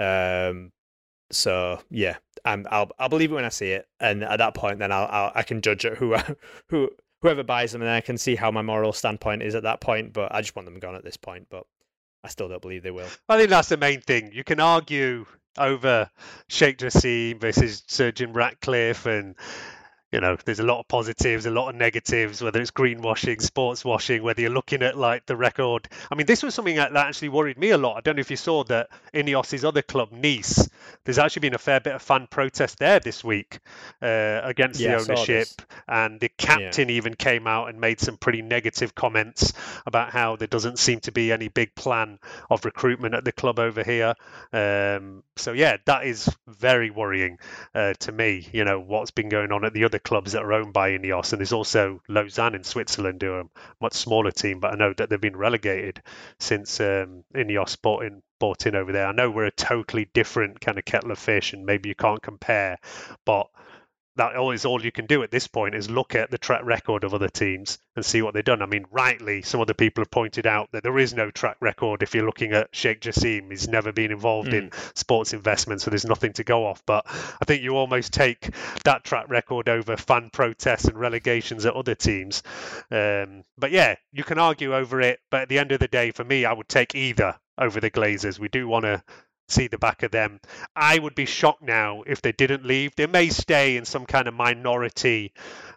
So yeah, I'll believe it when I see it, and at that point, then I can judge it whoever buys them, and I can see how my moral standpoint is at that point. But I just want them gone at this point. But I still don't believe they will. I think that's the main thing. You can argue over Sheikh Jassim versus Sir Jim Ratcliffe, and there's a lot of positives, a lot of negatives, whether it's greenwashing, sports washing, whether you're looking at like the record. I mean, this was something that actually worried me a lot. I don't know if you saw that Ineos' other club, Nice, there's actually been a fair bit of fan protest there this week against the ownership. And the captain even came out and made some pretty negative comments about how there doesn't seem to be any big plan of recruitment at the club over here. So yeah, that is very worrying to me, what's been going on at the other clubs that are owned by Ineos. And there's also Lausanne in Switzerland, who are a much smaller team, but I know that they've been relegated since Ineos bought in over there. I know we're a totally different kind of kettle of fish, and maybe you can't compare, but that is all you can do at this point, is look at the track record of other teams and see what they've done. I mean, rightly, some other people have pointed out that there is no track record. If you're looking at Sheikh Jassim, he's never been involved in sports investment, so there's nothing to go off. But I think you almost take that track record over fan protests and relegations at other teams. But yeah, you can argue over it. But at the end of the day, for me, I would take either over the Glazers. We do want to see the back of them. I would be shocked now if they didn't leave. They may stay in some kind of minority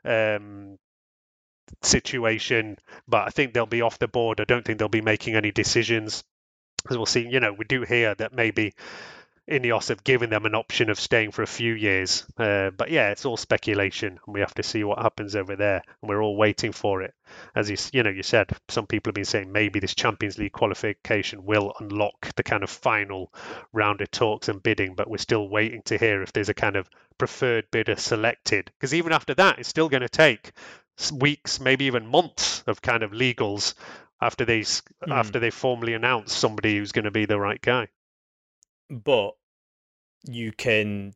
situation, but I think they'll be off the board. I don't think they'll be making any decisions. As we'll see, we do hear that maybe Ineos have given them an option of staying for a few years. But yeah, it's all speculation, and we have to see what happens over there. And we're all waiting for it. As you said, some people have been saying maybe this Champions League qualification will unlock the kind of final round of talks and bidding, but we're still waiting to hear if there's a kind of preferred bidder selected. Because even after that, it's still going to take weeks, maybe even months of kind of legals after they formally announce somebody who's going to be the right guy. But you can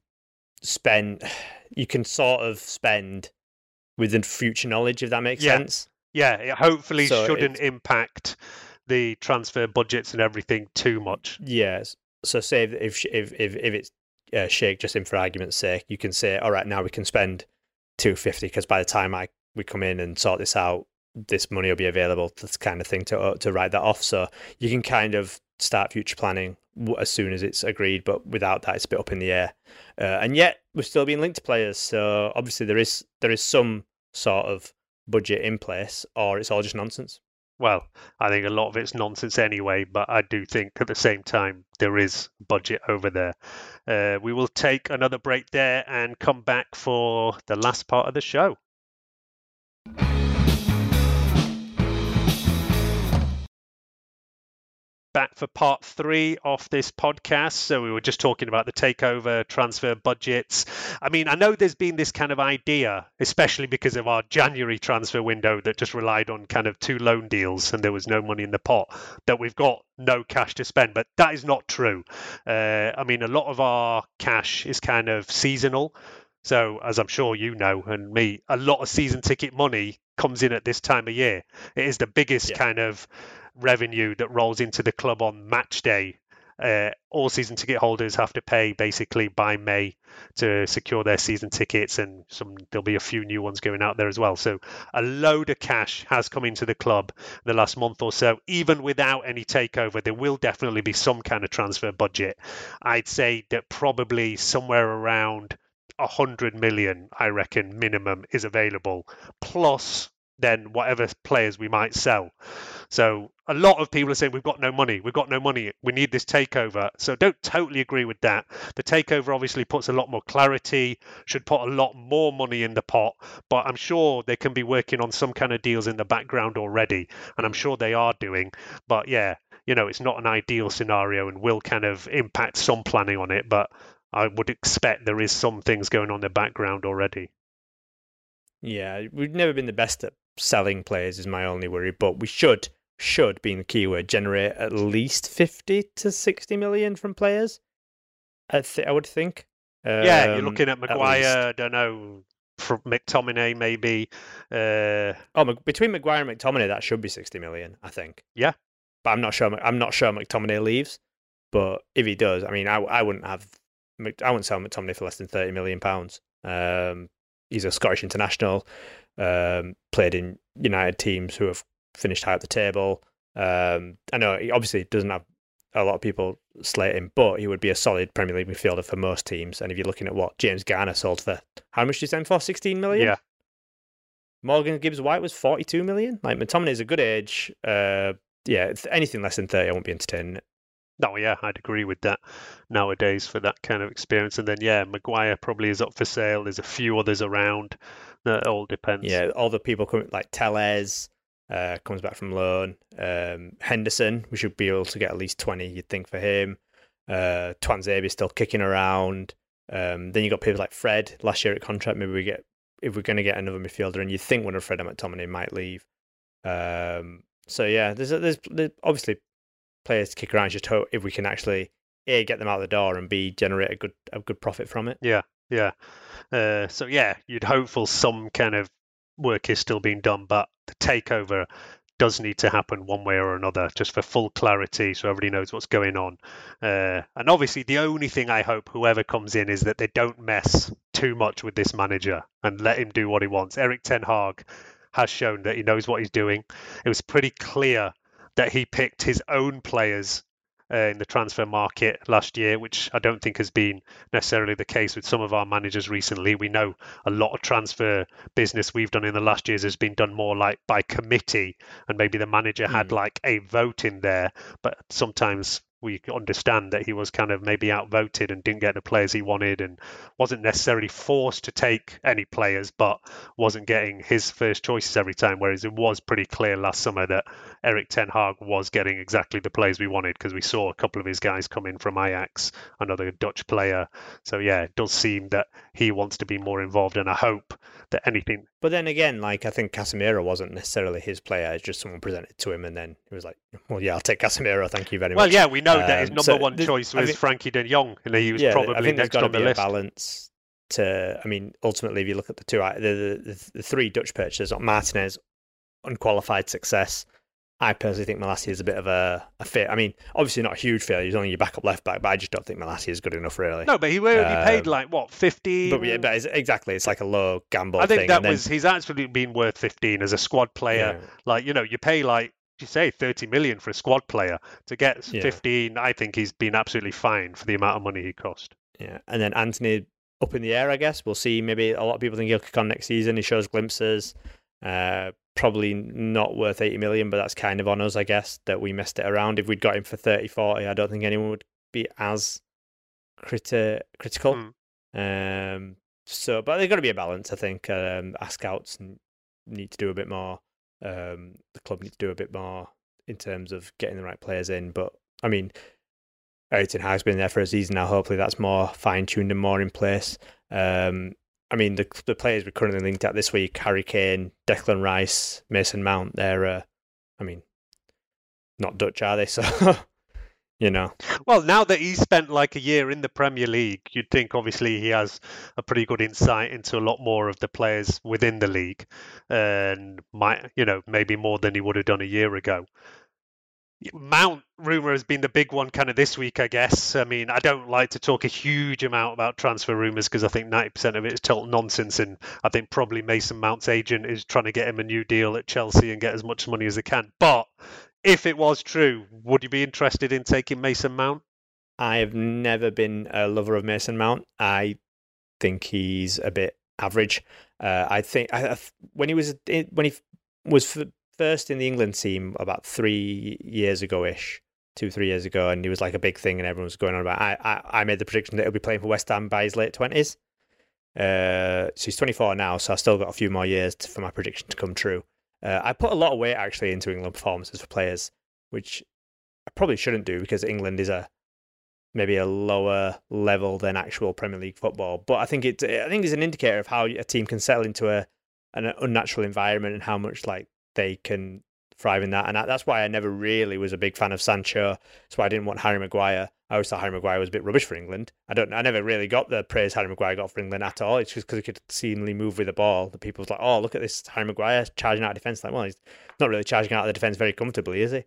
sort of spend within future knowledge, if that makes sense. Yeah, it hopefully shouldn't impact the transfer budgets and everything too much. Yes. So say if it's Sheikh, just for argument's sake, you can say, all right, now we can spend 250 because by the time we come in and sort this out, this money will be available. This kind of thing to write that off. So you can kind of start future planning as soon as it's agreed, but without that, it's a bit up in the air. And yet we're still being linked to players, so obviously there is some sort of budget in place, or it's all just nonsense. Well, I think a lot of it's nonsense anyway, but I do think at the same time there is budget over there. We will take another break there and come back for the last part of the show. back for part 3 of this podcast. So we were just talking about the takeover, transfer budgets. I mean, I know there's been this kind of idea, especially because of our January transfer window that just relied on kind of 2 loan deals and there was no money in the pot, that we've got no cash to spend. But that is not true. I mean, a lot of our cash is kind of seasonal. So, as I'm sure you know, and me, a lot of season ticket money comes in at this time of year. It is the biggest kind of revenue that rolls into the club on match day. All season ticket holders have to pay basically by May to secure their season tickets, and there'll be a few new ones going out there as well. So a load of cash has come into the club in the last month or so. Even without any takeover, there will definitely be some kind of transfer budget. I'd say that probably somewhere around 100 million, I reckon, minimum is available, plus then whatever players we might sell. So a lot of people are saying we've got no money, we need this takeover. So don't totally agree with that. The takeover obviously puts a lot more clarity, should put a lot more money in the pot, but I'm sure they can be working on some kind of deals in the background already, and I'm sure they are doing. But yeah, it's not an ideal scenario and will kind of impact some planning on it, but I would expect there is some things going on in the background already. Yeah, we've never been the best at selling players is my only worry, but we should being the keyword, generate at least 50 to 60 million from players. I would think. You're looking at Maguire, I don't know, from McTominay maybe. Between Maguire and McTominay, that should be 60 million, I think. Yeah. But I'm not sure McTominay leaves. But if he does, I mean, I wouldn't sell McTominay for less than £30 million. He's a Scottish international, played in United teams who have finished high up the table. I know he obviously doesn't have a lot of people slate him, but he would be a solid Premier League midfielder for most teams. And if you're looking at what James Garner sold for, how much did he sell him for? 16 million? Yeah. Morgan Gibbs-White was 42 million. Like, McTominay is a good age. Anything less than 30, I won't be entertaining it. No, yeah, I'd agree with that nowadays for that kind of experience. And then, Maguire probably is up for sale. There's a few others around. That all depends. Yeah, all the people coming, like Tellez comes back from loan. Henderson, we should be able to get at least 20, you'd think, for him. Twanzebe is still kicking around. Then you got people like Fred, last year at contract. Maybe if we're going to get another midfielder, and you'd think one of Fred and McTominay might leave. There's obviously players to kick around. Just hope if we can actually A, get them out the door, and B, generate a good profit from it. Yeah. You'd hopeful some kind of work is still being done, but the takeover does need to happen one way or another, just for full clarity, so everybody knows what's going on. And obviously, the only thing I hope whoever comes in is that they don't mess too much with this manager and let him do what he wants. Erik ten Hag has shown that he knows what he's doing. It was pretty clear that he picked his own players in the transfer market last year, which I don't think has been necessarily the case with some of our managers recently. We know a lot of transfer business we've done in the last years has been done more like by committee, and maybe the manager had like a vote in there, but sometimes we understand that he was kind of maybe outvoted and didn't get the players he wanted and wasn't necessarily forced to take any players, but wasn't getting his first choices every time. Whereas it was pretty clear last summer that Erik ten Hag was getting exactly the players we wanted, because we saw a couple of his guys come in from Ajax, another Dutch player. So yeah, it does seem that he wants to be more involved, and I hope that anything. But then again, like, I think Casemiro wasn't necessarily his player. It's just someone presented to him, and then he was like, well, yeah, I'll take Casemiro, thank you very much. Well, yeah, we know that his number one choice was Frankie de Jong, and he was probably next on the list. Balance to, I mean, ultimately, if you look at the three Dutch purchases, Martinez, unqualified success. I personally think Malacia is a bit of a fit. I mean, obviously not a huge failure. He's only your backup left back, but I just don't think Malacia is good enough, really. No, but he only paid like what, 15? But it's like a low gamble. I think he's actually been worth 15 as a squad player. Yeah. Like, you pay like you say 30 million for a squad player to get 15. I think he's been absolutely fine for the amount of money he cost. Yeah, and then Anthony up in the air, I guess. We'll see. Maybe a lot of people think he'll kick on next season. He shows glimpses. Probably not worth 80 million, but that's kind of on us, I guess, that we messed it around. If we'd got him for 30, 40, I don't think anyone would be as critical. But there's got to be a balance, I think. Our scouts need to do a bit more. The club needs to do a bit more in terms of getting the right players in. But I mean, Erik ten Hag's been there for a season now. Hopefully that's more fine-tuned and more in place. I mean, the players we're currently linked at this week, Harry Kane, Declan Rice, Mason Mount, they're, I mean, not Dutch, are they? So, you know. Well, now that he's spent like a year in the Premier League, you'd think obviously he has a pretty good insight into a lot more of the players within the league, and might, maybe more than he would have done a year ago. Mount rumour has been the big one kind of this week, I guess. I mean, I don't like to talk a huge amount about transfer rumours because I think 90% of it is total nonsense, and I think probably Mason Mount's agent is trying to get him a new deal at Chelsea and get as much money as they can. But if it was true, would you be interested in taking Mason Mount? I've never been a lover of Mason Mount. I think he's a bit average. I think when he was first in the England team about 3 years ago-ish, 2-3 years ago, and he was like a big thing and everyone was going on about it. I made the prediction that he'll be playing for West Ham by his late 20s. So he's 24 now, so I've still got a few more years for my prediction to come true. I put a lot of weight actually into England performances for players, which I probably shouldn't do because England is maybe a lower level than actual Premier League football. But I think it's an indicator of how a team can settle into an unnatural environment and how much like they can thrive in that. And that's why I never really was a big fan of Sancho. That's why I didn't want Harry Maguire. I always thought Harry Maguire was a bit rubbish for England. I never really got the praise Harry Maguire got for England at all. It's just because he could seemingly move with the ball. The people was like, oh, look at this Harry Maguire charging out of defence. Like, well, he's not really charging out of the defence very comfortably, is he?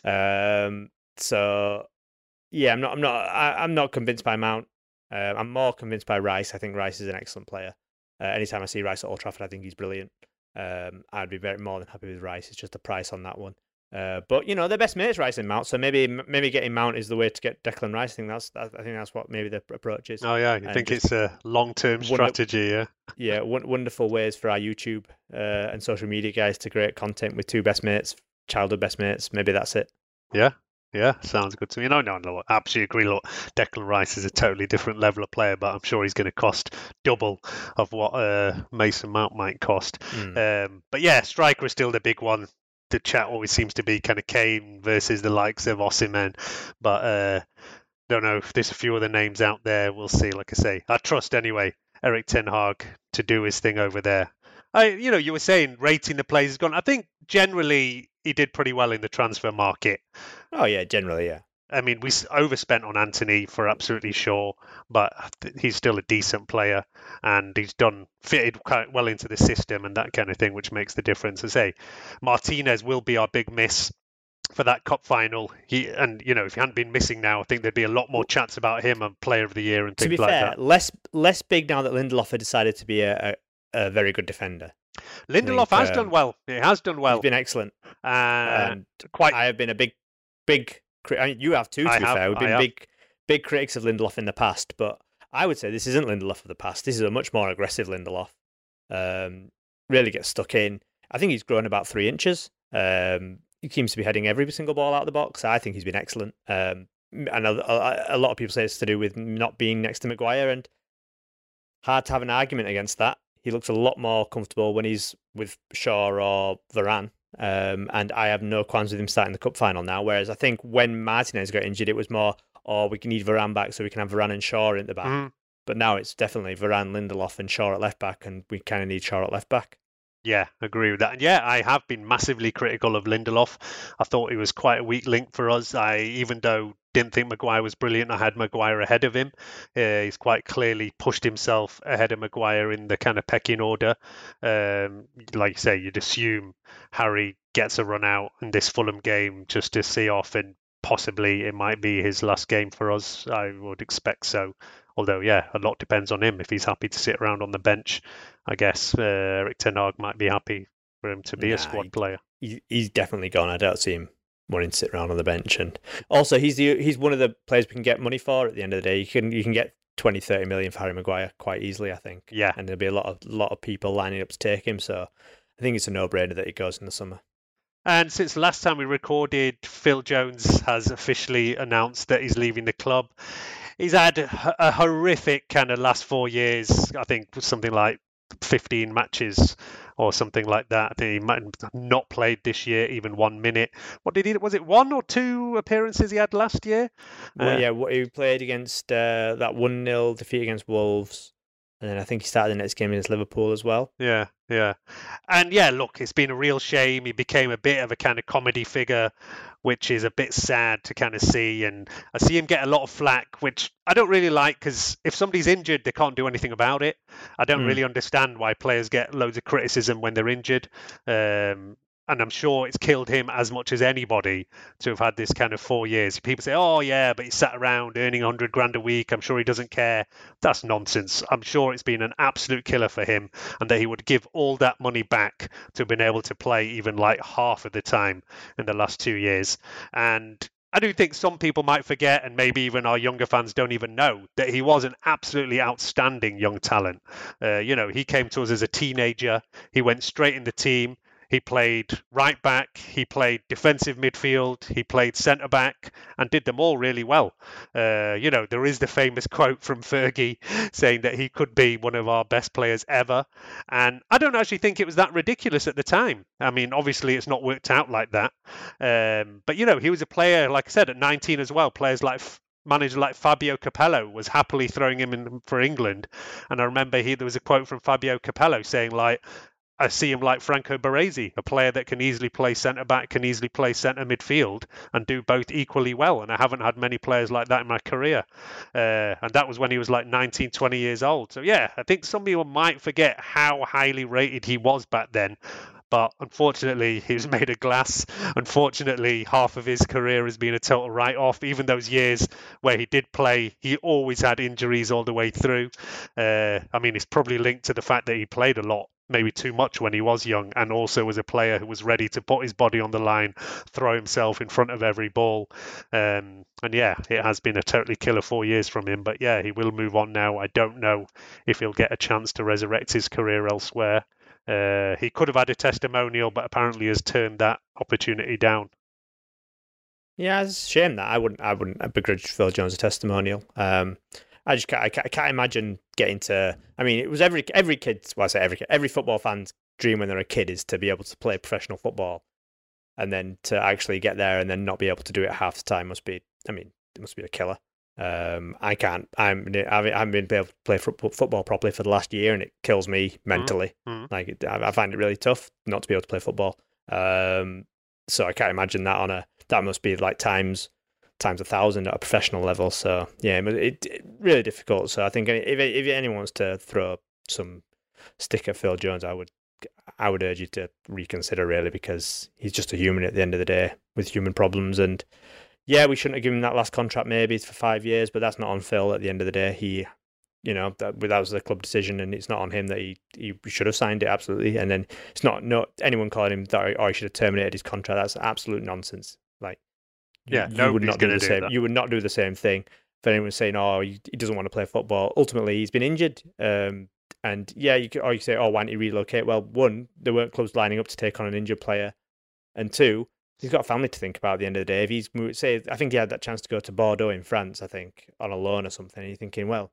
So yeah, I'm not convinced by Mount. I'm more convinced by Rice. I think Rice is an excellent player. Anytime I see Rice at Old Trafford, I think he's brilliant. I'd be more than happy with Rice. It's just the price on that one. But they're best mates, Rice and Mount. So maybe getting Mount is the way to get Declan Rice. I think that's what maybe the approach is. Oh yeah, you think it's a long-term strategy? Yeah. Yeah, wonderful ways for our YouTube and social media guys to create content with two best mates, childhood best mates. Maybe that's it. Yeah, sounds good to me. No, absolutely agree. Look, Declan Rice is a totally different level of player, but I'm sure he's going to cost double of what Mason Mount might cost. But yeah, striker is still the big one. The chat always seems to be kind of Kane versus the likes of Osimhen, but don't know if there's a few other names out there. We'll see. Like I say, I trust anyway Erik ten Hag to do his thing over there. You were saying rating the players has gone. I think generally he did pretty well in the transfer market. Oh yeah, generally, yeah. I mean, we overspent on Antony for absolutely sure, but he's still a decent player and he's fitted quite well into the system and that kind of thing, which makes the difference. I say, Martinez will be our big miss for that cup final. If he hadn't been missing now, I think there'd be a lot more chats about him and Player of the Year and things like that. To be fair, less big now that Lindelof had decided to be a very good defender. Lindelof has done well. He has done well. He's been excellent. I have been a big. You have too. To be fair, we've been big critics of Lindelof in the past, but I would say this isn't Lindelof of the past. This is a much more aggressive Lindelof. Really gets stuck in. I think he's grown about 3 inches. He seems to be heading every single ball out of the box. I think he's been excellent. And a lot of people say it's to do with not being next to Maguire, and hard to have an argument against that. He looks a lot more comfortable when he's with Shaw or Varane. And I have no qualms with him starting the cup final now. Whereas I think when Martinez got injured, it was more, we can need Varane back so we can have Varane and Shaw in the back. Mm. But now it's definitely Varane, Lindelof, and Shaw at left back, and we kind of need Shaw at left back. Yeah, agree with that. And yeah, I have been massively critical of Lindelof. I thought he was quite a weak link for us. Even though didn't think Maguire was brilliant, I had Maguire ahead of him. He's quite clearly pushed himself ahead of Maguire in the kind of pecking order. Like you say, you'd assume Harry gets a run out in this Fulham game just to see off, and possibly it might be his last game for us. I would expect so. Although, yeah, a lot depends on him. If he's happy to sit around on the bench, I guess Erik ten Hag might be happy for him to be a squad player. He's definitely gone. I don't see him wanting to sit around on the bench. And also, he's one of the players we can get money for at the end of the day. You can get 20-30 million for Harry Maguire quite easily, I think. Yeah. And there'll be a lot of people lining up to take him. So I think it's a no-brainer that he goes in the summer. And since the last time we recorded, Phil Jones has officially announced that he's leaving the club. He's had a horrific kind of last 4 years. I think something like 15 matches or something like that. I think he might have not played this year even 1 minute. What did he? Was it 1 or 2 appearances he had last year? What he played against that 1-0 defeat against Wolves. And then I think he started the next game against Liverpool as well. Yeah. And yeah, look, it's been a real shame. He became a bit of a kind of comedy figure, which is a bit sad to kind of see. And I see him get a lot of flack, which I don't really like, because if somebody's injured, they can't do anything about it. I don't really understand why players get loads of criticism when they're injured. And I'm sure it's killed him as much as anybody to have had this kind of 4 years. People say, oh, yeah, but he sat around earning 100 grand a week. I'm sure he doesn't care. That's nonsense. I'm sure it's been an absolute killer for him, and that he would give all that money back to have been able to play even like half of the time in the last 2 years. And I do think some people might forget, and maybe even our younger fans don't even know, that he was an absolutely outstanding young talent. He came to us as a teenager. He went straight in the team. He played right back, he played defensive midfield, he played centre back, and did them all really well. There is the famous quote from Fergie saying that he could be one of our best players ever. And I don't actually think it was that ridiculous at the time. I mean, obviously it's not worked out like that. But he was a player, like I said, at 19 as well. Players like manager like Fabio Capello was happily throwing him in for England. And I remember there was a quote from Fabio Capello saying, like, I see him like Franco Baresi, a player that can easily play centre-back, can easily play centre midfield, and do both equally well. And I haven't had many players like that in my career. And that was when he was like 19, 20 years old. So, yeah, I think some people might forget how highly rated he was back then. But unfortunately, he was made of glass. Unfortunately, half of his career has been a total write-off. Even those years where he did play, he always had injuries all the way through. It's probably linked to the fact that he played a lot, maybe too much when he was young, and also was a player who was ready to put his body on the line, throw himself in front of every ball. And yeah, it has been a totally killer 4 years from him. But yeah, he will move on now. I don't know if he'll get a chance to resurrect his career elsewhere. He could have had a testimonial, but apparently has turned that opportunity down. Yeah, it's a shame that I wouldn't begrudge Phil Jones a testimonial. I can't imagine getting to. I mean, it was every kid's. Well, I say every football fan's dream when they're a kid is to be able to play professional football, and then to actually get there and then not be able to do it half the time must be. I mean, it must be a killer. I can't. I haven't been able to play football properly for the last year, and it kills me mentally. Like I find it really tough not to be able to play football. So I can't imagine that that must be like times 1,000 at a professional level. So yeah, it really difficult. So I think if anyone wants to throw some stick at Phil Jones, I would urge you to reconsider, really, because he's just a human at the end of the day with human problems. And yeah, we shouldn't have given him that last contract. Maybe it's for 5 years, but that's not on Phil at the end of the day. That was the club decision, and it's not on him that he should have signed it, absolutely. And then it's not anyone calling him that he should have terminated his contract. That's absolute nonsense. Like, yeah, you would not do the same. You would not do the same thing. If anyone was saying, he doesn't want to play football, ultimately he's been injured. And yeah, you could say, why don't you relocate? Well, one, there weren't clubs lining up to take on an injured player, and two, he's got a family to think about at the end of the day. If he's I think he had that chance to go to Bordeaux in France, I think, on a loan or something. And you're thinking, well,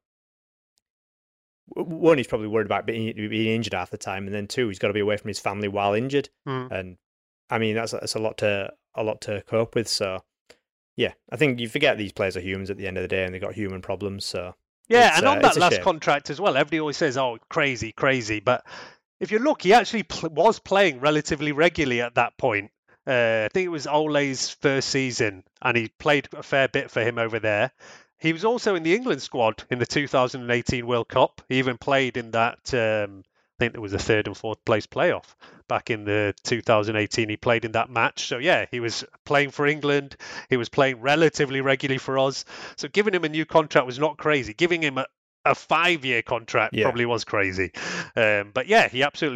one, he's probably worried about being injured half the time, and then two, he's got to be away from his family while injured. And I mean, that's a lot to cope with. So yeah, I think you forget these players are humans at the end of the day, and they've got human problems. So yeah, and on that last contract as well, everybody always says, crazy, but if you look, he actually was playing relatively regularly at that point. I think it was Ole's first season, and he played a fair bit for him over there. He was also in the England squad in the 2018 World Cup. He even played in that, I think there was a third and fourth place playoff back in the 2018. He played in that match. So yeah, he was playing for England. He was playing relatively regularly for us. So giving him a new contract was not crazy. Giving him a 5-year contract probably was crazy. But yeah, he absolutely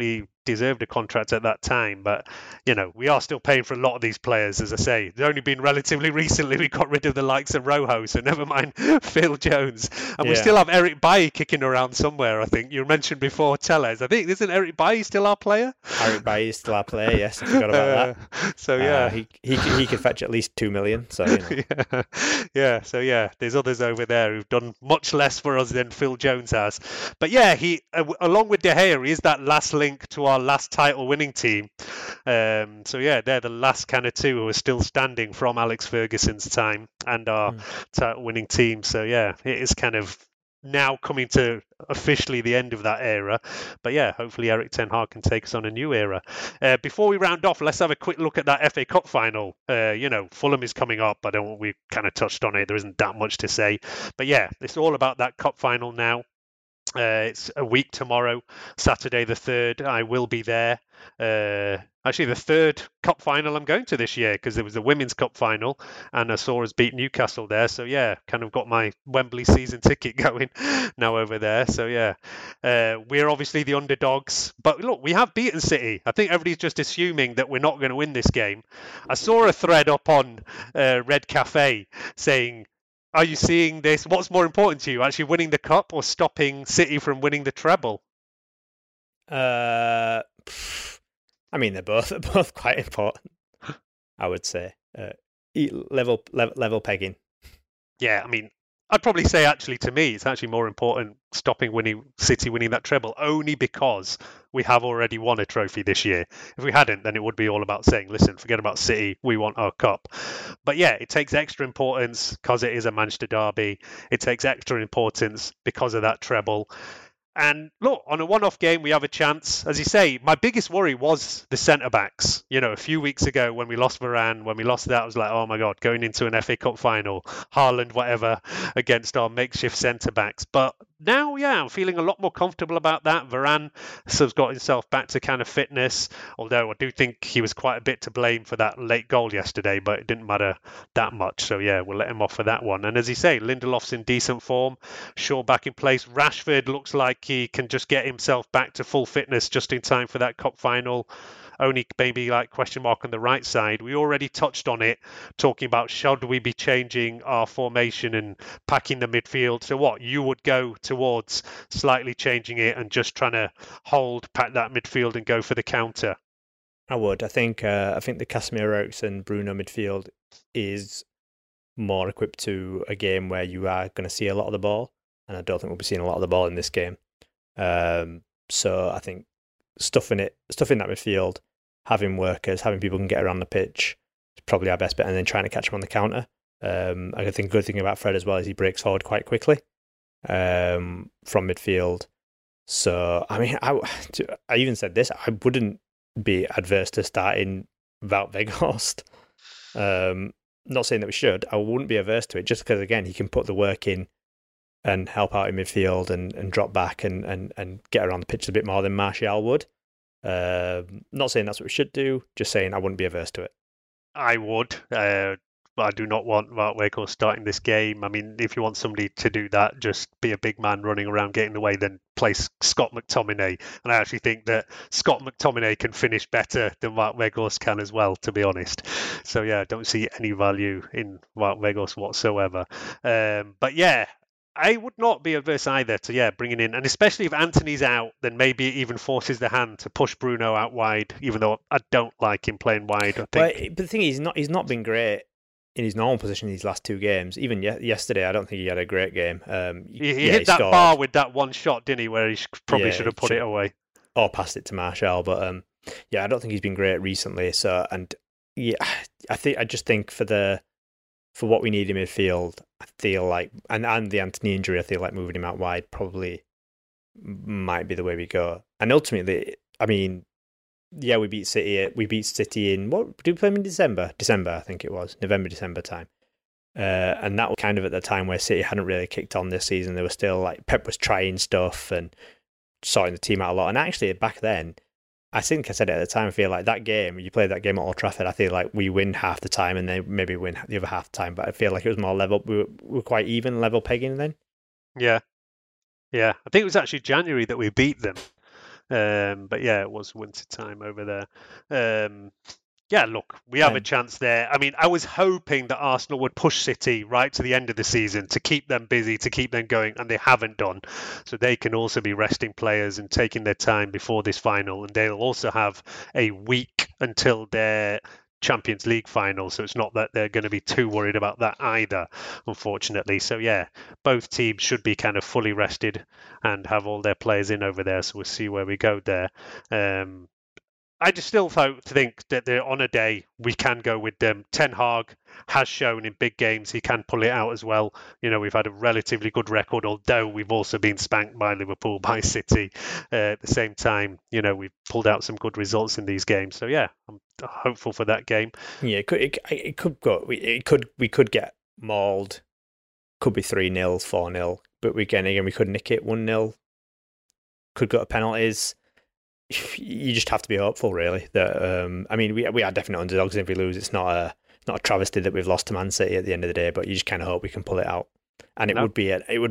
deserved a contract at that time. But, we are still paying for a lot of these players, as I say. It's only been relatively recently we got rid of the likes of Rojo, so never mind Phil Jones. And we still have Eric Bailly kicking around somewhere, I think. You mentioned before Tellez. I think, isn't Eric Bailly still our player? Eric Bailly is still our player, yes. I forgot about that. So, yeah. He could fetch at least 2 million, so, So, there's others over there who've done much less for us than Phil Jones has. But, he, along with De Gea, he is that last link to our last title-winning team. They're the last kind of two who are still standing from Alex Ferguson's time and our title-winning team. So, it is kind of now coming to officially the end of that era. But hopefully Eric Ten Hag can take us on a new era. Before we round off, let's have a quick look at that FA Cup final. Fulham is coming up. We kind of touched on it. There isn't that much to say. But it's all about that cup final now. It's a week tomorrow, Saturday the 3rd. I will be there. Actually, the third cup final I'm going to this year, because there was the Women's Cup final and I saw us beat Newcastle there. So, kind of got my Wembley season ticket going now over there. So, we're obviously the underdogs. But look, we have beaten City. I think everybody's just assuming that we're not going to win this game. I saw a thread up on Red Cafe saying, are you seeing this? What's more important to you, actually winning the cup or stopping City from winning the treble? They're both quite important, I would say. Level pegging. Yeah, I'd probably say, actually, to me, it's actually more important stopping City winning that treble, only because we have already won a trophy this year. If we hadn't, then it would be all about saying, listen, forget about City, we want our cup. But it takes extra importance because it is a Manchester derby. It takes extra importance because of that treble. And look, on a one-off game, we have a chance. As you say, my biggest worry was the centre-backs. A few weeks ago when we lost Varane, when we lost that, I was like, oh my God, going into an FA Cup final, Haaland, whatever, against our makeshift centre-backs. But now, I'm feeling a lot more comfortable about that. Varane has got himself back to kind of fitness, although I do think he was quite a bit to blame for that late goal yesterday, but it didn't matter that much. So, we'll let him off for that one. And as you say, Lindelof's in decent form, Shaw back in place. Rashford looks like he can just get himself back to full fitness just in time for that cup final. Only maybe question mark on the right side. We already touched on it, talking about should we be changing our formation and packing the midfield. So what, you would go towards slightly changing it and just trying to pack that midfield and go for the counter? I would. I think the Casemiro, Eriksen, Bruno midfield is more equipped to a game where you are going to see a lot of the ball, and I don't think we'll be seeing a lot of the ball in this game. So I think stuffing that midfield, having workers, having people who can get around the pitch is probably our best bet, and then trying to catch them on the counter. I think a good thing about Fred as well is he breaks forward quite quickly from midfield. So, I even said this, I wouldn't be adverse to starting Wout Weghorst. Not saying that we should, I wouldn't be averse to it, just because, again, he can put the work in and help out in midfield and drop back and get around the pitch a bit more than Martial would. Not saying that's what we should do, just saying I wouldn't be averse to it. I would. I do not want Wout Weghorst starting this game. If you want somebody to do that, just be a big man running around getting away, then place Scott McTominay. And I actually think that Scott McTominay can finish better than Wout Weghorst can as well, to be honest. So, I don't see any value in Wout Weghorst whatsoever. But I would not be averse either to bringing in, and especially if Anthony's out, then maybe it even forces the hand to push Bruno out wide, even though I don't like him playing wide. But the thing is, he's not been great in his normal position these last two games. Even yesterday, I don't think he had a great game. He hit that bar with that one shot, didn't he, where he probably should have put it away. Or passed it to Martial, but I don't think he's been great recently. So, I just think for what we need in midfield, I feel like, and the Anthony injury, I feel like moving him out wide probably might be the way we go. And ultimately, we beat City. We beat City in, what did we play them in December? December, I think it was November, December time. And that was kind of at the time where City hadn't really kicked on this season. They were still Pep was trying stuff and sorting the team out a lot. And actually, back then, I think I said it at the time, I feel like that game, you played that game at Old Trafford, I feel like we win half the time and they maybe win the other half the time, but I feel like it was more level, we were quite even level pegging then. Yeah. I think it was actually January that we beat them. But yeah, it was winter time over there. Yeah, look, we have a chance there. I mean, I was hoping that Arsenal would push City right to the end of the season to keep them busy, to keep them going, and they haven't done. So they can also be resting players and taking their time before this final, and they'll also have a week until their Champions League final, so it's not that they're going to be too worried about that either, unfortunately. So yeah, both teams should be kind of fully rested and have all their players in over there, so we'll see where we go there. I just still think that they're on a day we can go with them. Ten Hag has shown in big games he can pull it out as well. You know, we've had a relatively good record, although we've also been spanked by Liverpool, by City. At the same time, you know, we've pulled out some good results in these games. So yeah, I'm hopeful for that game. Yeah, it could go. We could get mauled. Could be 3-0, 4-0, but we could nick it 1-0. Could go to penalties. You just have to be hopeful, really. That I mean, we are definite underdogs. And if we lose, it's not a travesty that we've lost to Man City at the end of the day. But you just kind of hope we can pull it out. And it would be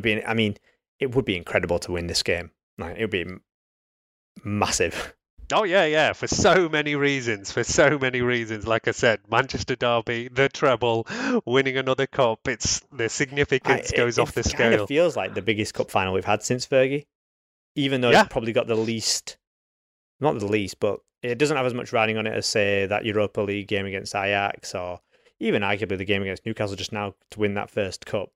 incredible to win this game. Like, it would be massive. Oh yeah, for so many reasons. Like I said, Manchester derby, the treble, winning another cup. It's the significance goes off the scale. It kind of feels like the biggest cup final we've had since Fergie, even though it's probably got the least. Not the least, but it doesn't have as much riding on it as, say, that Europa League game against Ajax, or even arguably the game against Newcastle just now to win that first cup.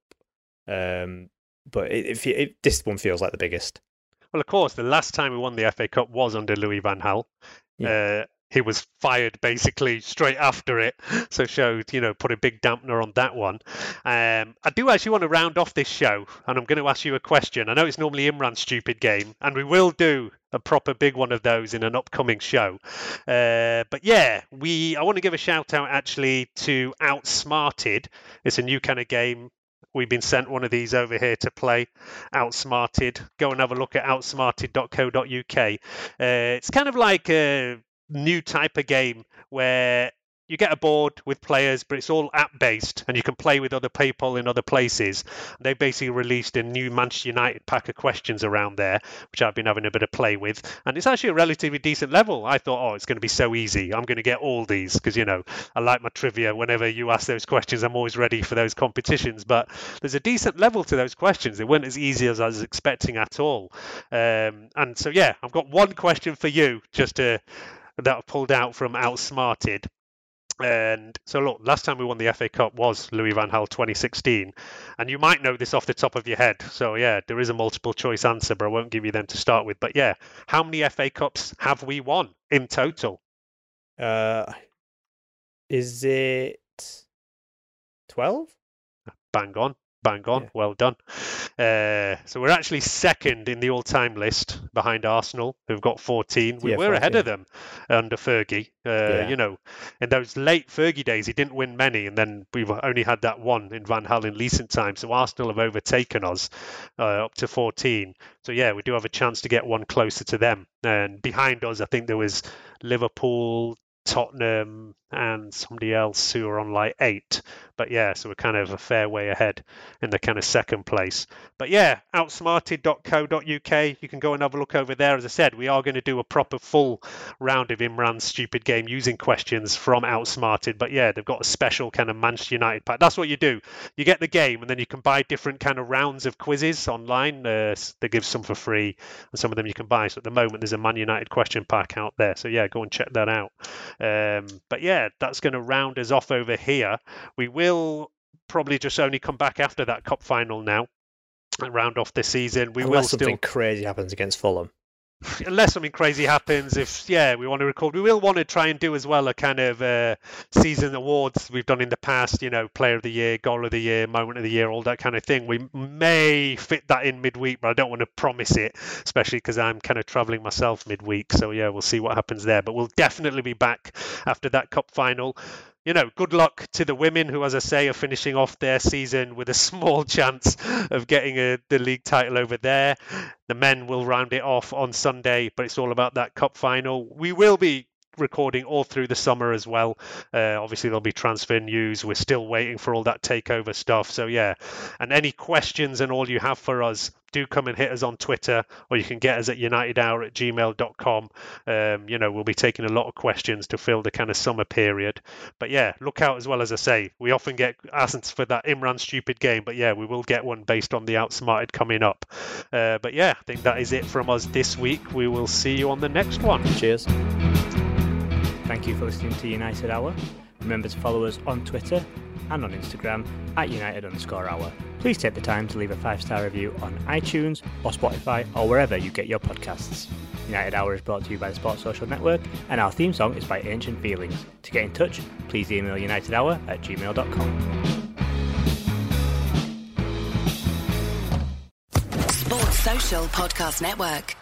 But this one feels like the biggest. Well, of course, the last time we won the FA Cup was under Louis van Gaal. Yeah. He was fired basically straight after it, so put a big dampener on that one. I do actually want to round off this show, and I'm going to ask you a question. I know it's normally Imran's stupid game, and we will do a proper big one of those in an upcoming show. But yeah, I want to give a shout out actually to Outsmarted. It's a new kind of game. We've been sent one of these over here to play, Outsmarted. Go and have a look at outsmarted.co.uk. It's kind of like a new type of game where you get a board with players, but it's all app-based, and you can play with other people in other places. They basically released a new Manchester United pack of questions around there, which I've been having a bit of play with, and it's actually a relatively decent level. I thought, it's going to be so easy. I'm going to get all these, because, I like my trivia. Whenever you ask those questions, I'm always ready for those competitions, but there's a decent level to those questions. They weren't as easy as I was expecting at all. And so, yeah, I've got one question for you, that I've pulled out from Outsmarted. And so, look, last time we won the FA Cup was Louis van Gaal 2016. And you might know this off the top of your head. So, yeah, there is a multiple choice answer, but I won't give you them to start with. But, yeah, how many FA Cups have we won in total? Is it 12? Bang on. Yeah. Well done. So we're actually second in the all-time list behind Arsenal, who've got 14. We were ahead of them under Fergie. In those late Fergie days, he didn't win many, and then we've only had that one in Van Gaal in recent times. So Arsenal have overtaken us up to 14. So yeah, we do have a chance to get one closer to them. And behind us, I think there was Liverpool, Tottenham, and somebody else who are on like 8. But yeah, so we're kind of a fair way ahead in the kind of second place. But yeah, outsmarted.co.uk. You can go and have a look over there. As I said, we are going to do a proper full round of Imran's stupid game using questions from Outsmarted. But yeah, they've got a special kind of Manchester United pack. That's what you do. You get the game, and then you can buy different kind of rounds of quizzes online. They give some for free, and some of them you can buy. So at the moment, there's a Man United question pack out there. So yeah, go and check that out. But yeah, that's going to round us off over here. We will probably just only come back after that cup final now and round off the season. Unless something crazy happens against Fulham. Unless something crazy happens, we want to record. We will want to try and do as well a kind of season awards we've done in the past, Player of the Year, Goal of the Year, Moment of the Year, all that kind of thing. We may fit that in midweek, but I don't want to promise it, especially because I'm kind of travelling myself midweek. So yeah, we'll see what happens there. But we'll definitely be back after that cup final. Good luck to the women who, as I say, are finishing off their season with a small chance of getting the league title over there. The men will round it off on Sunday, but it's all about that cup final. We will be recording all through the summer as well. Obviously, there'll be transfer news. We're still waiting for all that takeover stuff. So, yeah. And any questions and all you have for us, do come and hit us on Twitter, or you can get us at unitedhour@gmail.com. We'll be taking a lot of questions to fill the kind of summer period. But yeah, look out as well. As I say, we often get asked for that Imran stupid game, but yeah, we will get one based on the Outsmarted coming up. But yeah, I think that is it from us this week. We will see you on the next one. Cheers. Thank you for listening to United Hour. Remember to follow us on Twitter and on Instagram at United_Hour. Please take the time to leave a 5-star review on iTunes or Spotify or wherever you get your podcasts. United Hour is brought to you by the Sports Social Network, and our theme song is by Ancient Feelings. To get in touch, please email unitedhour@gmail.com. Sports Social Podcast Network.